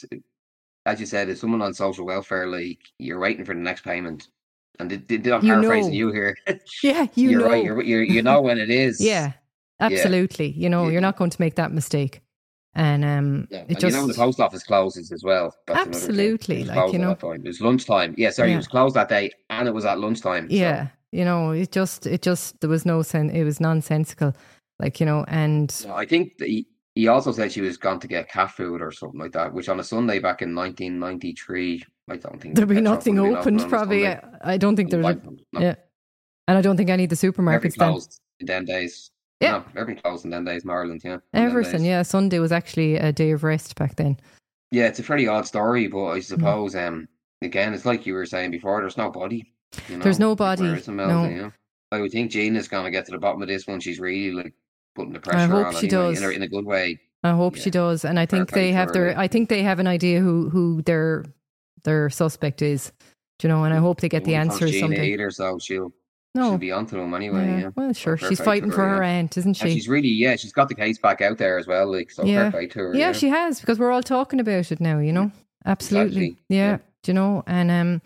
as you said, it's someone on social welfare. Like, you're waiting for the next payment, and they, they, I'm You paraphrasing know. you here. Yeah, you you're know. right. You're, you're you know when it is. Yeah, absolutely. You know, Yeah. you're not going to make that mistake. And um, Yeah, it and just you know when the post office closes as well. That's another thing. Absolutely, It was like, closed you at know. that point. It was lunchtime. Yeah, sorry, Yeah. it was closed that day, and it was at lunchtime. so- yeah, you know, it just, it just, there was no sense. It was nonsensical, like, you know, and No, I think that he, he also said she was gone to get cat food or something like that, which on a Sunday back in nineteen ninety-three, I don't think there'd be pet shop nothing would have been opened. on a Probably, Sunday. I, I don't think there's. A, No, no, yeah, and I don't think any of the everything supermarkets then. closed in ten days. Yeah. No, everything closed in ten days in Ireland, yeah. in ten Everything, days. yeah. Sunday was actually a day of rest back then. Yeah, it's a pretty odd story, but Mm. I suppose, um, again, it's like you were saying before, there's no body. You know? There's no like, body, where is Imelda, no. you know? I would think Gina's going to get to the bottom of this one. She's really like putting the pressure hope on she anyway, does. in a, in a good way. I hope Yeah. she does, and I think Fair play they to have her, their. like- I think they have an idea who who their their suspect is. Do you know? And I hope they get They the wouldn't trust answers Gina someday. either, so she'll, No, she'll be onto them anyway. yeah. Yeah. Well, sure, fair she's play to fighting her, for her yeah. aunt, isn't And she? she's really, yeah, she's got the case back out there as well. Like, so Yeah. fair play to her. Yeah, Yeah, she has, because we're all talking about it now, you know? Absolutely. Exactly, Yeah. yeah. Do you know? And um,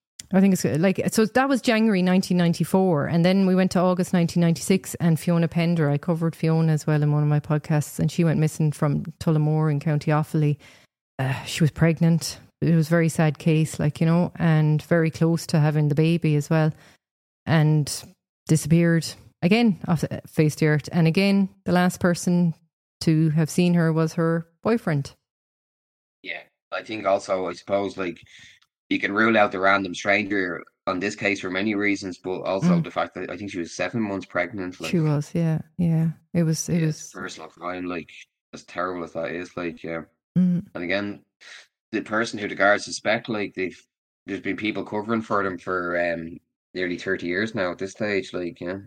I think it's like, so that was January nineteen ninety-four. And then we went to August nineteen ninety-six, and Fiona Pender, I covered Fiona as well in one of my podcasts, and she went missing from Tullamore in County Offaly. Uh, she was pregnant. It was a very sad case, like, you know, and very close to having the baby as well. And disappeared again off the face of the earth. And again, the last person to have seen her was her boyfriend. yeah. I think also, I suppose, like, you can rule out the random stranger on this case for many reasons, but also Mm. the fact that I think she was seven months pregnant. Like, She was, yeah, yeah. It was, it yeah, was. personal crime, like, as terrible as that is, like, yeah. Mm, And again, the person who the guards suspect, like, they've there's been people covering for them for um nearly thirty years now at this stage, like, yeah.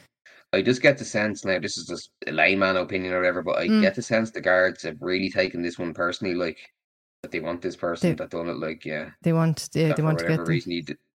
I just get the sense now, this is just a layman opinion or whatever, but I Mm. get the sense the guards have really taken this one personally, like, that they want this person They- that done it, like, yeah. they want, yeah, that they for want to whatever get them. reason he did.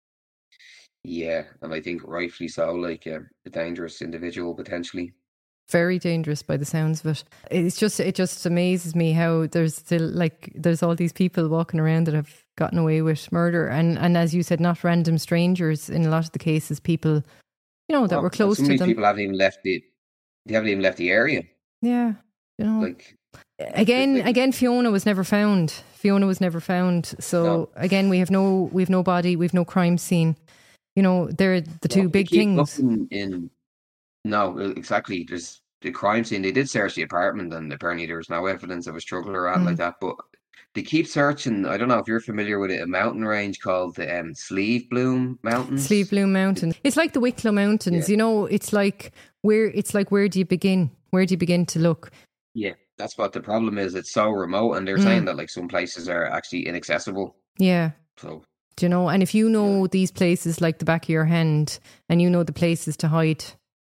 Yeah, and I think rightfully so, like, yeah, a dangerous individual potentially. Very dangerous by the sounds of it. It's just, it just amazes me how there's still, like, there's all these people walking around that have gotten away with murder. And, and as you said, not random strangers in a lot of the cases, people, you know, that Well, were and close some to of these them. people haven't even left the they haven't even left the area. Yeah. You know, Like, again, like- again, Fiona was never found. Fiona was never found. So No. again, we have no, we have no body, we have no crime scene. You know, they're the two well, they big keep things. looking in no, exactly. There's the crime scene. They did search the apartment, and apparently there was no evidence of a struggle or anything Mm. like that. But they keep searching. I don't know if you're familiar with it. A mountain range called the um, Sleeve Bloom Mountains. Sleeve Bloom Mountain. It's like the Wicklow Mountains. Yeah. You know, it's like where it's like where do you begin? Where do you begin to look? Yeah, that's what the problem is. It's so remote, and they're Mm. saying that like some places are actually inaccessible. Yeah. So Do you know? And if you know these places like the back of your hand, and you know the places to hide,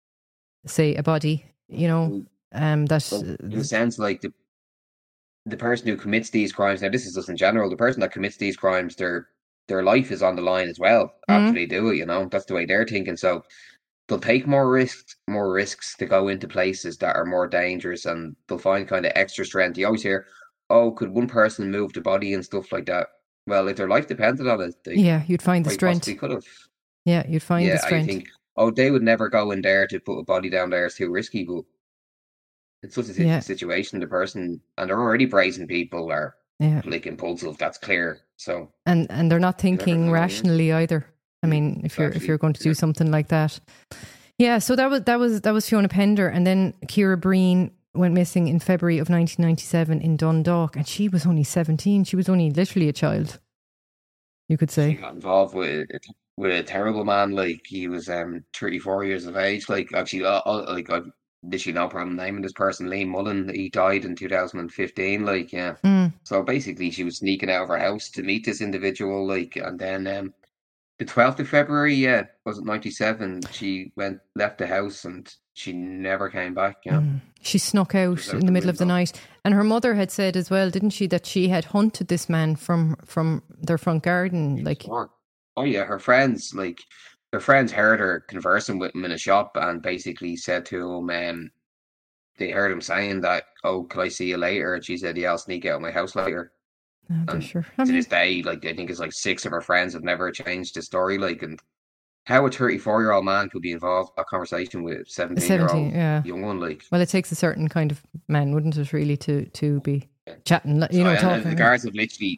say a body, you know, um, that So in a sense, like the the person who commits these crimes, now this is just in general, the person that commits these crimes, their their life is on the line as well after Mhm. they do it, you know. That's the way they're thinking. So they'll take more risks, more risks to go into places that are more dangerous, and they'll find kind of extra strength. You always hear, oh, could one person move the body and stuff like that? Well, if their life depended on it, they yeah, you'd find the quite strength. possibly could have. Yeah, you'd find Yeah, the strength. I think, oh, they would never go in there to put a body down there. It's too risky, but it's such a si- Yeah. situation. The person, and they're already brazen people are Yeah, like impulsive. That's clear. So and and they're not thinking know, yeah. rationally either. I mean, if you're if Exactly, you're going to do yeah. something like that, yeah. So that was that was that was Fiona Pender, and then Ciara Breen went missing in February of nineteen ninety-seven in Dundalk, and she was only seventeen. She was only literally a child. you could She say. got involved with a- with a terrible man. Like he was um thirty-four years of age. Like actually, uh, uh, like I've literally no problem naming this person, Liam Mullen. He died in two thousand fifteen. Like yeah. Mm. So basically, she was sneaking out of her house to meet this individual. Like and then um the twelfth of February, yeah, was it ninety-seven? She went left the house and she never came back. Yeah, Mm. She snuck out was out in the the middle of the window. night. And her mother had said as well, didn't she, that she had hunted this man from from their front garden. Like, Sure. Oh yeah, her friends like her friends heard her conversing with him in a shop and basically said to him, um, they heard him saying that, "Oh, can I see you later?" And she said, "Yeah, I'll sneak out of my house later." oh, they're And sure. I to mean, this day, like I think it's like six of her friends have never changed the story. Like, and how a thirty-four-year-old man could be involved in a conversation with a seventeen, seventeen-year-old yeah. young one, like. Well, it takes a certain kind of man, wouldn't it, really, to to be Yeah. chatting, like, you So, know, and, and talking. the guards have literally,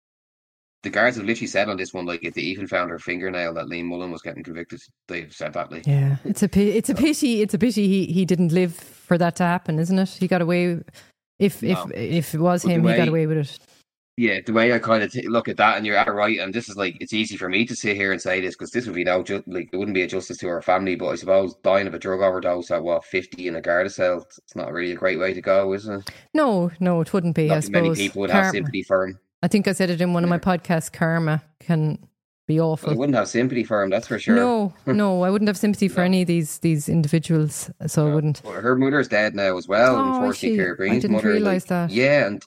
the guards have literally said on this one, like, if they even found her fingernail, that Liam Mullen was getting convicted. They've said that, like, Yeah, it's a pi- it's a So- pity. It's a pity he, he didn't live for that to happen, isn't it? He got away. If if No. if it was But the him, he got way- away with it. yeah, the way I kind of t- look at that, and you're at right, and this is like, it's easy for me to sit here and say this because this would be no, ju- like, it wouldn't be a justice to her family, but I suppose dying of a drug overdose at what, fifty in a Garda cell, it's not really a great way to go, is it? No, no, it wouldn't be. Not I too many suppose. people would have Karma. sympathy for him. I think I said it in one of my podcasts. Karma can be Well, I awful. wouldn't have sympathy for him, that's for sure. No, no, I wouldn't have sympathy for No. any of these these individuals, so I wouldn't. But her mother's dead now as well. Oh, is Unfortunately, she? Ciara I Green's didn't mother. realise like, that. Yeah, and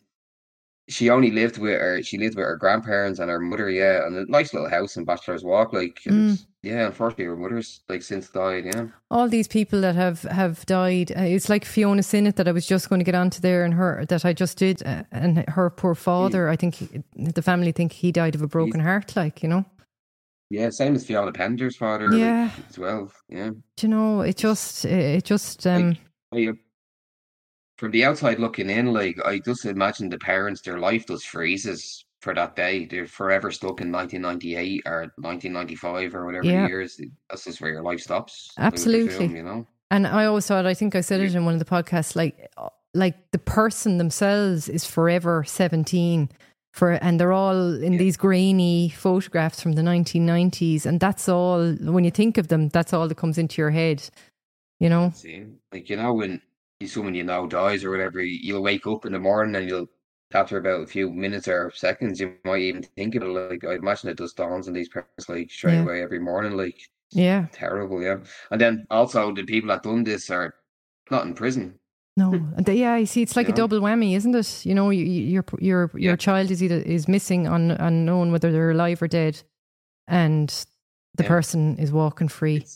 she only lived with her. She lived with her grandparents and her mother. Yeah, and a nice little house in Bachelor's Walk. Like, and Mm. yeah, unfortunately, her mother's like since died. Yeah, All these people that have have died. Uh, it's like Fiona Sinnott that I was just going to get onto there, and her that I just did, uh, and her poor father. I think he, the family think he died of a broken heart. Like, you know. yeah. Same as Fiona Pender's father. like, Yeah. as well. Yeah. Do you know, it just, it just, um, Like, I- from the outside looking in, like I just imagine the parents, their life just freezes for that day. They're forever stuck in nineteen ninety-eight or nineteen ninety-five or whatever Yeah. the years. That's just where your life stops. I would Absolutely. presume, you know. and I always thought, I think I said it in one of the podcasts, like, like the person themselves is forever seventeen for, and they're all in Yeah. these grainy photographs from the nineteen nineties. And that's all, when you think of them, that's all that comes into your head, you know? See, like you know, when you someone you know dies or whatever, you'll wake up in the morning and you'll after about a few minutes or seconds, you might even think of it. Like I imagine it just dawns on these parents like straight Yeah. away every morning. Like Yeah. terrible, yeah. And then also the people that done this are not in prison. No, and they- yeah, you see, it's like You a know? double whammy, isn't it? You know, you, you- your your your Yeah. child is either is missing, un, unknown whether they're alive or dead, and the Yeah. person is walking free. It's,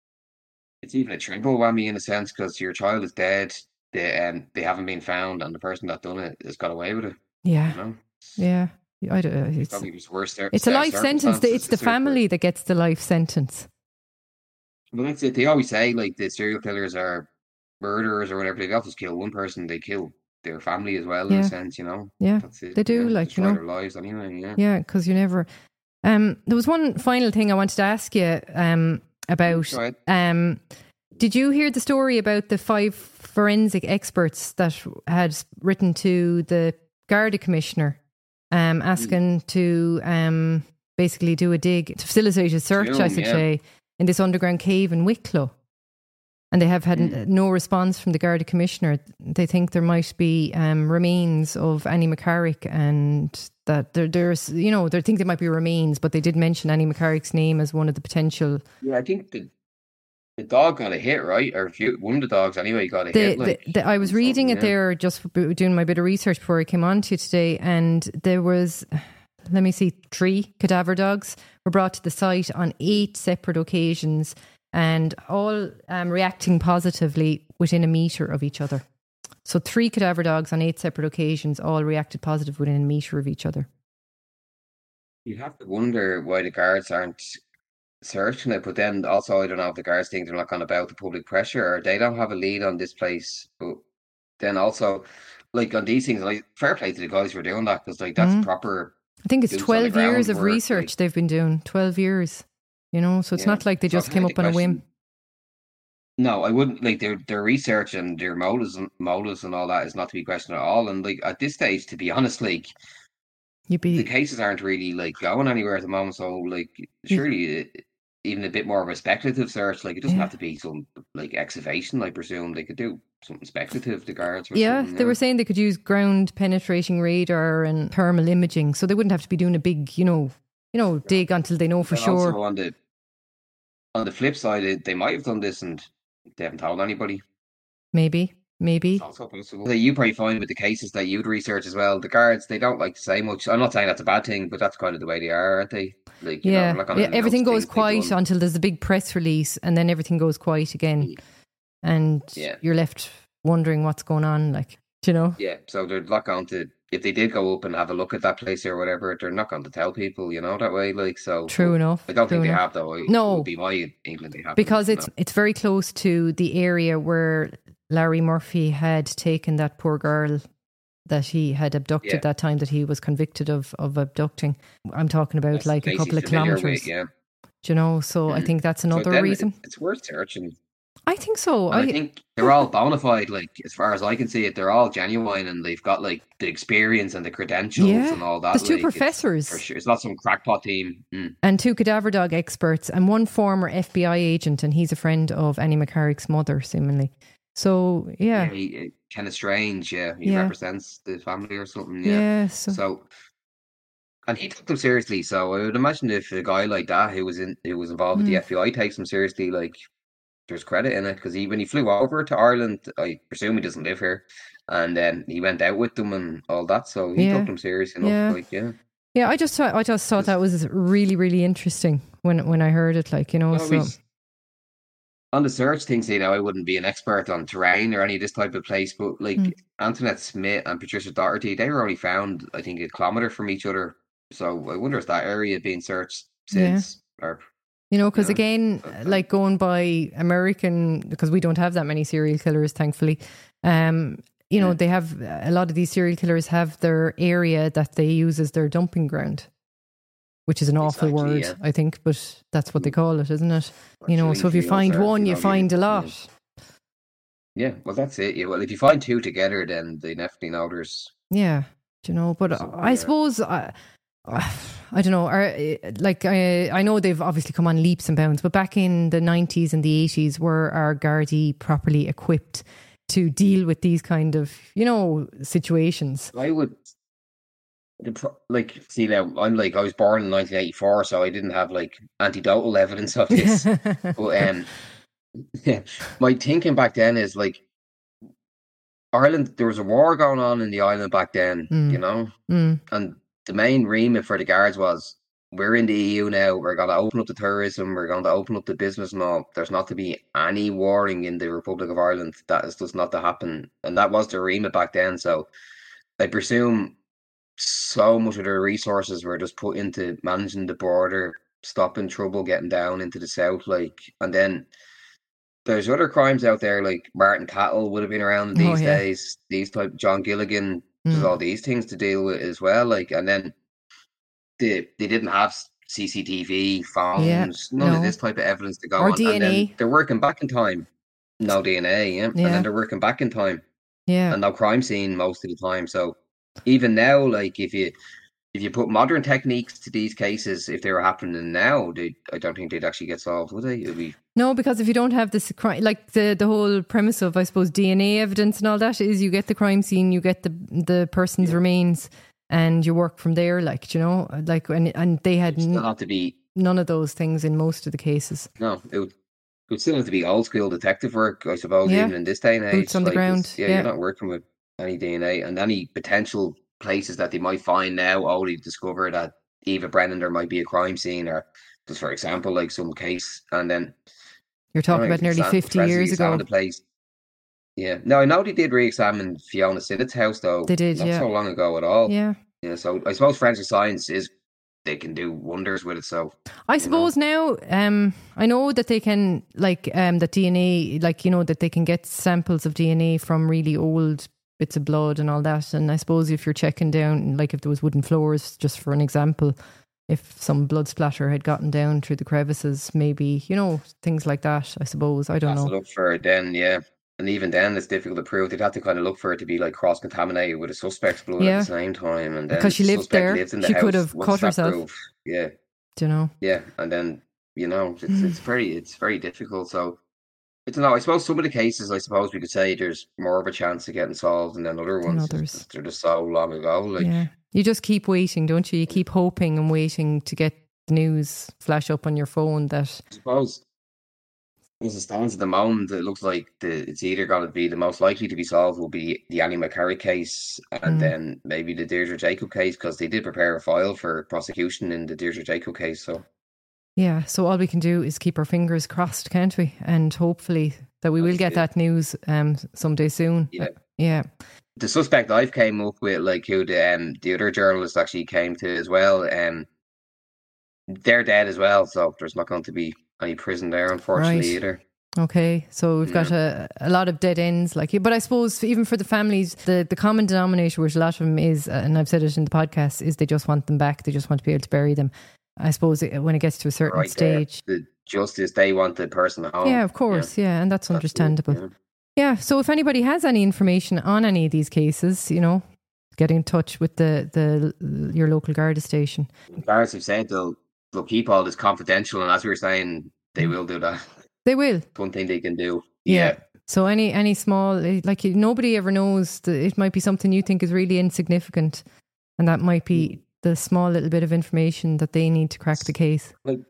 it's even a triple whammy in a sense because your child is dead, they um they haven't been found, and the person that done it has got away with it. Yeah, You know, yeah. I don't, it's it's probably just worse. Cir- it's a set of life sentence. circumstances It's to the serve for- family that gets the life sentence. Well, that's it. They always say like the serial killers are murderers or whatever. They don't just kill one person; they kill their family as well. In Yeah. a sense, you know. Yeah, That's it. they do, yeah, like, you destroy know. their lives anyway. Yeah. yeah, because you never. Um, there was one final thing I wanted to ask you um about. Go ahead. Um, did you hear the story about the five forensic experts that had written to the Garda Commissioner, um, asking to um, basically do a dig to facilitate a search, I Film, should yeah. say, in this underground cave in Wicklow? And they have had Mm. n- no response from the Garda Commissioner. They think there might be um, remains of Annie McCarrick, and that there, there's, you know, they think there might be remains, but they did mention Annie McCarrick's name as one of the potential. Yeah, I think the the dog got a hit, right? Or a few, one of the dogs anyway got a The, hit. Like, the, the, I was or reading it something, yeah. there, just b- doing my bit of research before I came on to you today, and there was, let me see, three cadaver dogs were brought to the site on eight separate occasions, and all um, reacting positively within a metre of each other. So three cadaver dogs on eight separate occasions all reacted positive within a metre of each other. You have to wonder why the guards aren't searching it, but then also I don't know if the guards think they're not going to bow to public pressure or they don't have a lead on this place. But then also, like on these things, like fair play to the guys for doing that because like that's Mm. proper. I think it's Boots on the twelve years ground of work, research like- they've been doing, twelve years, you know, so it's Yeah. not like they So just I came think up the on a whim. question- No, I wouldn't like their their research and their motives and motives and all that is not to be questioned at all. And like at this stage, to be honest, like You'd be the cases aren't really like going anywhere at the moment. So like, surely uh, even a bit more of a speculative search. Like, it doesn't Yeah. have to be some like excavation. I presume they could do something speculative. The guards, or Yeah, something, they yeah. were saying they could use ground penetrating radar and thermal imaging, so they wouldn't have to be doing a big, you know, you know, dig until they know for And sure. also on the on the flip side, it, they might have done this and they haven't told anybody. Maybe, maybe. It's also possible. That you probably find with the cases that you'd research as well, the guards, they don't like to say much. I'm not saying that's a bad thing, but that's kind of the way they are, aren't they? Like, you know, Yeah, they're not gonna yeah. Everything announce goes things they've quiet done. until there's a big press release, and then everything goes quiet again, and Yeah. you're left wondering what's going on. Like, do you know? Yeah, so they're not going to, if they did go up and have a look at that place or whatever, they're not going to tell people, you know, that way. Like, so True but enough. I don't true think they enough. have, though. It No. would be my England they have. Because you it's know. it's very close to the area where Larry Murphy had taken that poor girl that he had abducted Yeah. that time that he was convicted of of abducting. I'm talking about That's like a the place couple he's of familiar kilometres. with, yeah. Do you know? So I Mhm. think that's So another then reason. it- it's worth searching. I think so. And I, I, think they're all bona fide, like, as far as I can see it, they're all genuine and they've got, like, the experience and the credentials Yeah. and all that. There's two like, it's- professors. For sure. It's not some crackpot team. Mm. and two cadaver dog experts and one former F B I agent, and he's a friend of Annie McCarrick's mother, seemingly. So yeah, Yeah, he, kind of strange, yeah. He Yeah. represents the family or something, yeah. yeah. so, So, and he took them seriously. So I would imagine if a guy like that who was in who was involved with the Mm. F B I takes him seriously, like, there's credit in it, because he when he flew over to Ireland, I presume he doesn't live here, and then he went out with them and all that. So he Yeah. took them serious enough. Yeah. Like, yeah. yeah, I just thought I just thought that was really really interesting when when I heard it. Like, you know, Well, so he's- on the search things, you know, I wouldn't be an expert on terrain or any of this type of place, but like Mm. Antoinette Smith and Patricia Doherty, they were only found, I think, a kilometre from each other. So I wonder if that area being searched Yeah. since, or you know, because Yeah. again, Okay. like going by American, because we don't have that many serial killers, thankfully. Um, you know, Yeah. they have a lot of these serial killers have their area that they use as their dumping ground, which is an awful Exactly, word, yeah. I think, but that's what they call it, isn't it? You know, Actually, so if you fields find are, one, you you know, find a yeah. lot. Yeah, well, that's it. Yeah, well, if you find two together, then they definitely know there's. Yeah, do you know? But So, I yeah. suppose I, I don't know. Are, like I, I know they've obviously come on leaps and bounds, but back in the nineties and the eighties, were our Gardaí properly equipped to deal with these kind of, you know, situations? I would. The pro- like, see now, I'm like I was born in nineteen eighty-four, so I didn't have like anecdotal evidence of this. But um, yeah, my thinking back then is like Ireland. There was a war going on in the island back then, Mm. you know, Mm, and the main remit for the guards was we're in the E U now. We're going to open up the tourism. We're going to open up the business and all. There's not to be any warring in the Republic of Ireland. That is just not to happen, and that was the remit back then. So I presume so much of their resources were just put into managing the border, stopping trouble getting down into the south, like, and then there's other crimes out there, like Martin Cattle would have been around Oh, these yeah. days. These type John Gilligan, there's Mm. all these things to deal with as well, like, and then they they didn't have C C T V, phones, none no. of this type of evidence to go Or on, D N A. and then they're working back in time. No D N A, yeah, and Yeah. then they're working back in time. yeah. And no crime scene most of the time. So even now, like if you if you put modern techniques to these cases, if they were happening now, they I don't think they'd actually get solved, would they? It'd be No, because if you don't have this crime, like the, the whole premise of, I suppose, D N A evidence and all that is you get the crime scene, you get the the person's remains, and you work from there. Like, do you know, like and and they had still n- have to be none of those things in most of the cases. no, it would it would still have to be old school detective work, I suppose, Yeah. even in this day and age. Boots on the like, ground, it's- Yeah, yeah. you're not working with any D N A and any potential places that they might find now only discover that Eva Brennan there might be a crime scene, or just for example, like some case, and then You're talking I don't about know, nearly exa- fifty forensic years examine ago. The place. Yeah, no, I know they did re-examine Fiona Sinnett's house though. They did, not yeah. so long ago at all. Yeah. Yeah, so I suppose forensic science is they can do wonders with it. So I suppose now, um, I know that they can, like, um, that D N A, like, you know, that they can get samples of D N A from really old bits of blood and all that. And I suppose if you're checking down, like if there was wooden floors, just for an example, if some blood splatter had gotten down through the crevices, maybe, you know, things like that, I suppose. I don't pass know. it up for it then, yeah. And even then, it's difficult to prove. They'd have to kind of look for it to be like cross-contaminated with a suspect's blood Yeah. at the same time. And then Because she the lived suspect there, lives in the she house. could have What's cut that herself. proof? Yeah, Do you know? yeah. And then, you know, it's it's very it's very difficult. So I don't know. I suppose some of the cases, I suppose we could say there's more of a chance of getting solved, and then other Than ones, others. they're just so long ago. Like, Yeah. You just keep waiting, don't you? You keep hoping and waiting to get the news flash up on your phone that I suppose as it stands at the moment, it looks like the it's either going to be the most likely to be solved will be the Annie McCarrick case, and Mm. then maybe the Deirdre Jacob case, because they did prepare a file for prosecution in the Deirdre Jacob case. So yeah, so all we can do is keep our fingers crossed, can't we? And hopefully that we will That's get it. that news um someday soon. Yeah. Uh, yeah. the suspect I've came up with, like who the um the other journalist actually came to as well, um, they're dead as well. So there's not going to be any prison there, unfortunately, Right. either. Okay, so we've got a, a lot of dead ends, like, but I suppose even for the families, the, the common denominator, which a lot of them is, uh, and I've said it in the podcast, is they just want them back. They just want to be able to bury them. I suppose it, when it gets to a certain Right there. stage, The justice, they want the person home. yeah, of course, yeah, and that's That's it, understandable. yeah. Yeah, so if anybody has any information on any of these cases, you know, get in touch with the, the your local Garda station. Guards have said they'll they'll keep all this confidential, and as we were saying, they will do that. They will. One thing they can do. Yeah. Yeah. So any any small, like, you- nobody ever knows that it might be something you think is really insignificant, and that might be the small little bit of information that they need to crack the case. Like,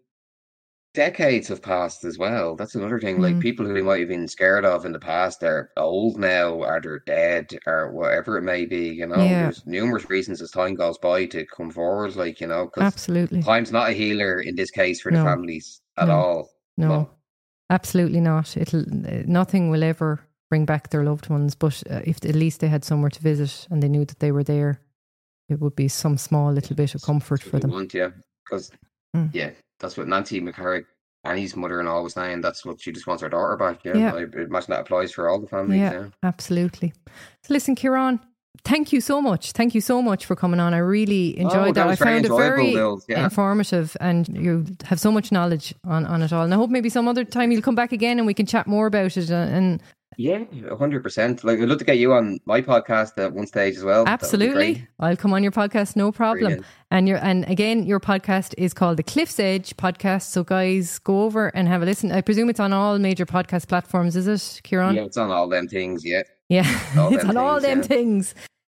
decades have passed as well. That's another thing. Like, Mm. people who they might have been scared of in the past are old now, or they're dead, or whatever it may be. You know, Yeah. there's numerous reasons as time goes by to come forward. Like, you know, because Absolutely. time's not a healer in this case for the No. families at No. all. No, absolutely not. It'll uh, nothing will ever bring back their loved ones. But uh, if at least they had somewhere to visit and they knew that they were there, it would be some small little bit of comfort for They them. want, yeah, because Mm. yeah, that's what Nancy McCarrick, Annie's mother-in-law, was saying. That's what she just wants her daughter back. Yeah, Yeah. I imagine that applies for all the families. Yeah, Yeah, absolutely. So listen, Ciarán, thank you so much. Thank you so much for coming on. I really enjoyed Oh, that that. I was very found it enjoyable, very Bill. Yeah. informative, and you have so much knowledge on, on it all. And I hope maybe some other time you'll come back again and we can chat more about it. And, and yeah, a hundred percent. Like, I'd love to get you on my podcast at one stage as well. That would be absolutely, great. I'll come on your podcast, no problem. Brilliant. And your and again, your podcast is called the Cliff's Edge Podcast. So guys, go over and have a listen. I presume it's on all major podcast platforms, is it, Ciarán? Yeah, it's on all them things. Yeah, Yeah, All it's them on all things, them yeah. things.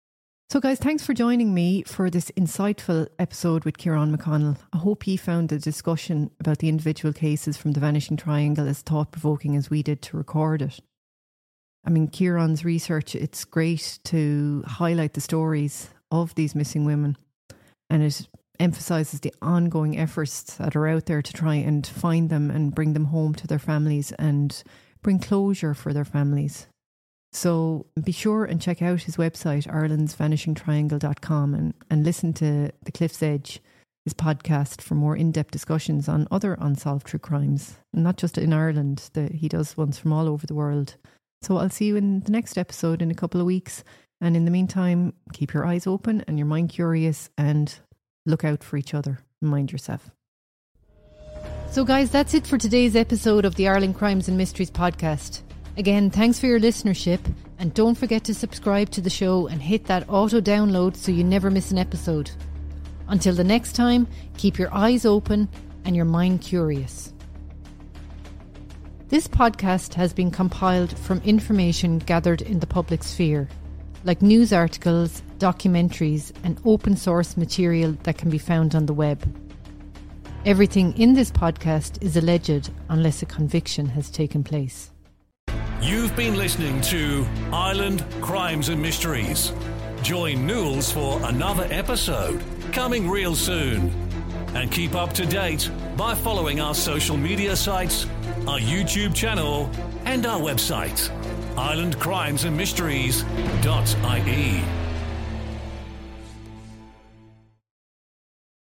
So guys, thanks for joining me for this insightful episode with Ciarán McConnell. I hope you found the discussion about the individual cases from the Vanishing Triangle as thought-provoking as we did to record it. I mean, Ciarán's research, it's great to highlight the stories of these missing women, and it emphasises the ongoing efforts that are out there to try and find them and bring them home to their families and bring closure for their families. So be sure and check out his website, irelands vanishing triangle dot com, and, and listen to The Cliff's Edge, his podcast, for more in-depth discussions on other unsolved true crimes, and not just in Ireland. The, he does ones from all over the world. So I'll see you in the next episode in a couple of weeks. And in the meantime, keep your eyes open and your mind curious, and look out for each other. Mind yourself. So guys, that's it for today's episode of the Ireland Crimes and Mysteries podcast. Again, thanks for your listenership, and don't forget to subscribe to the show and hit that auto download so you never miss an episode. Until the next time, keep your eyes open and your mind curious. This podcast has been compiled from information gathered in the public sphere, like news articles, documentaries, and open source material that can be found on the web. Everything in this podcast is alleged unless a conviction has taken place. You've been listening to Ireland Crimes and Mysteries. Join Newells for another episode, coming real soon. And keep up to date by following our social media sites, our YouTube channel, and our website, ireland crimes and mysteries dot I E.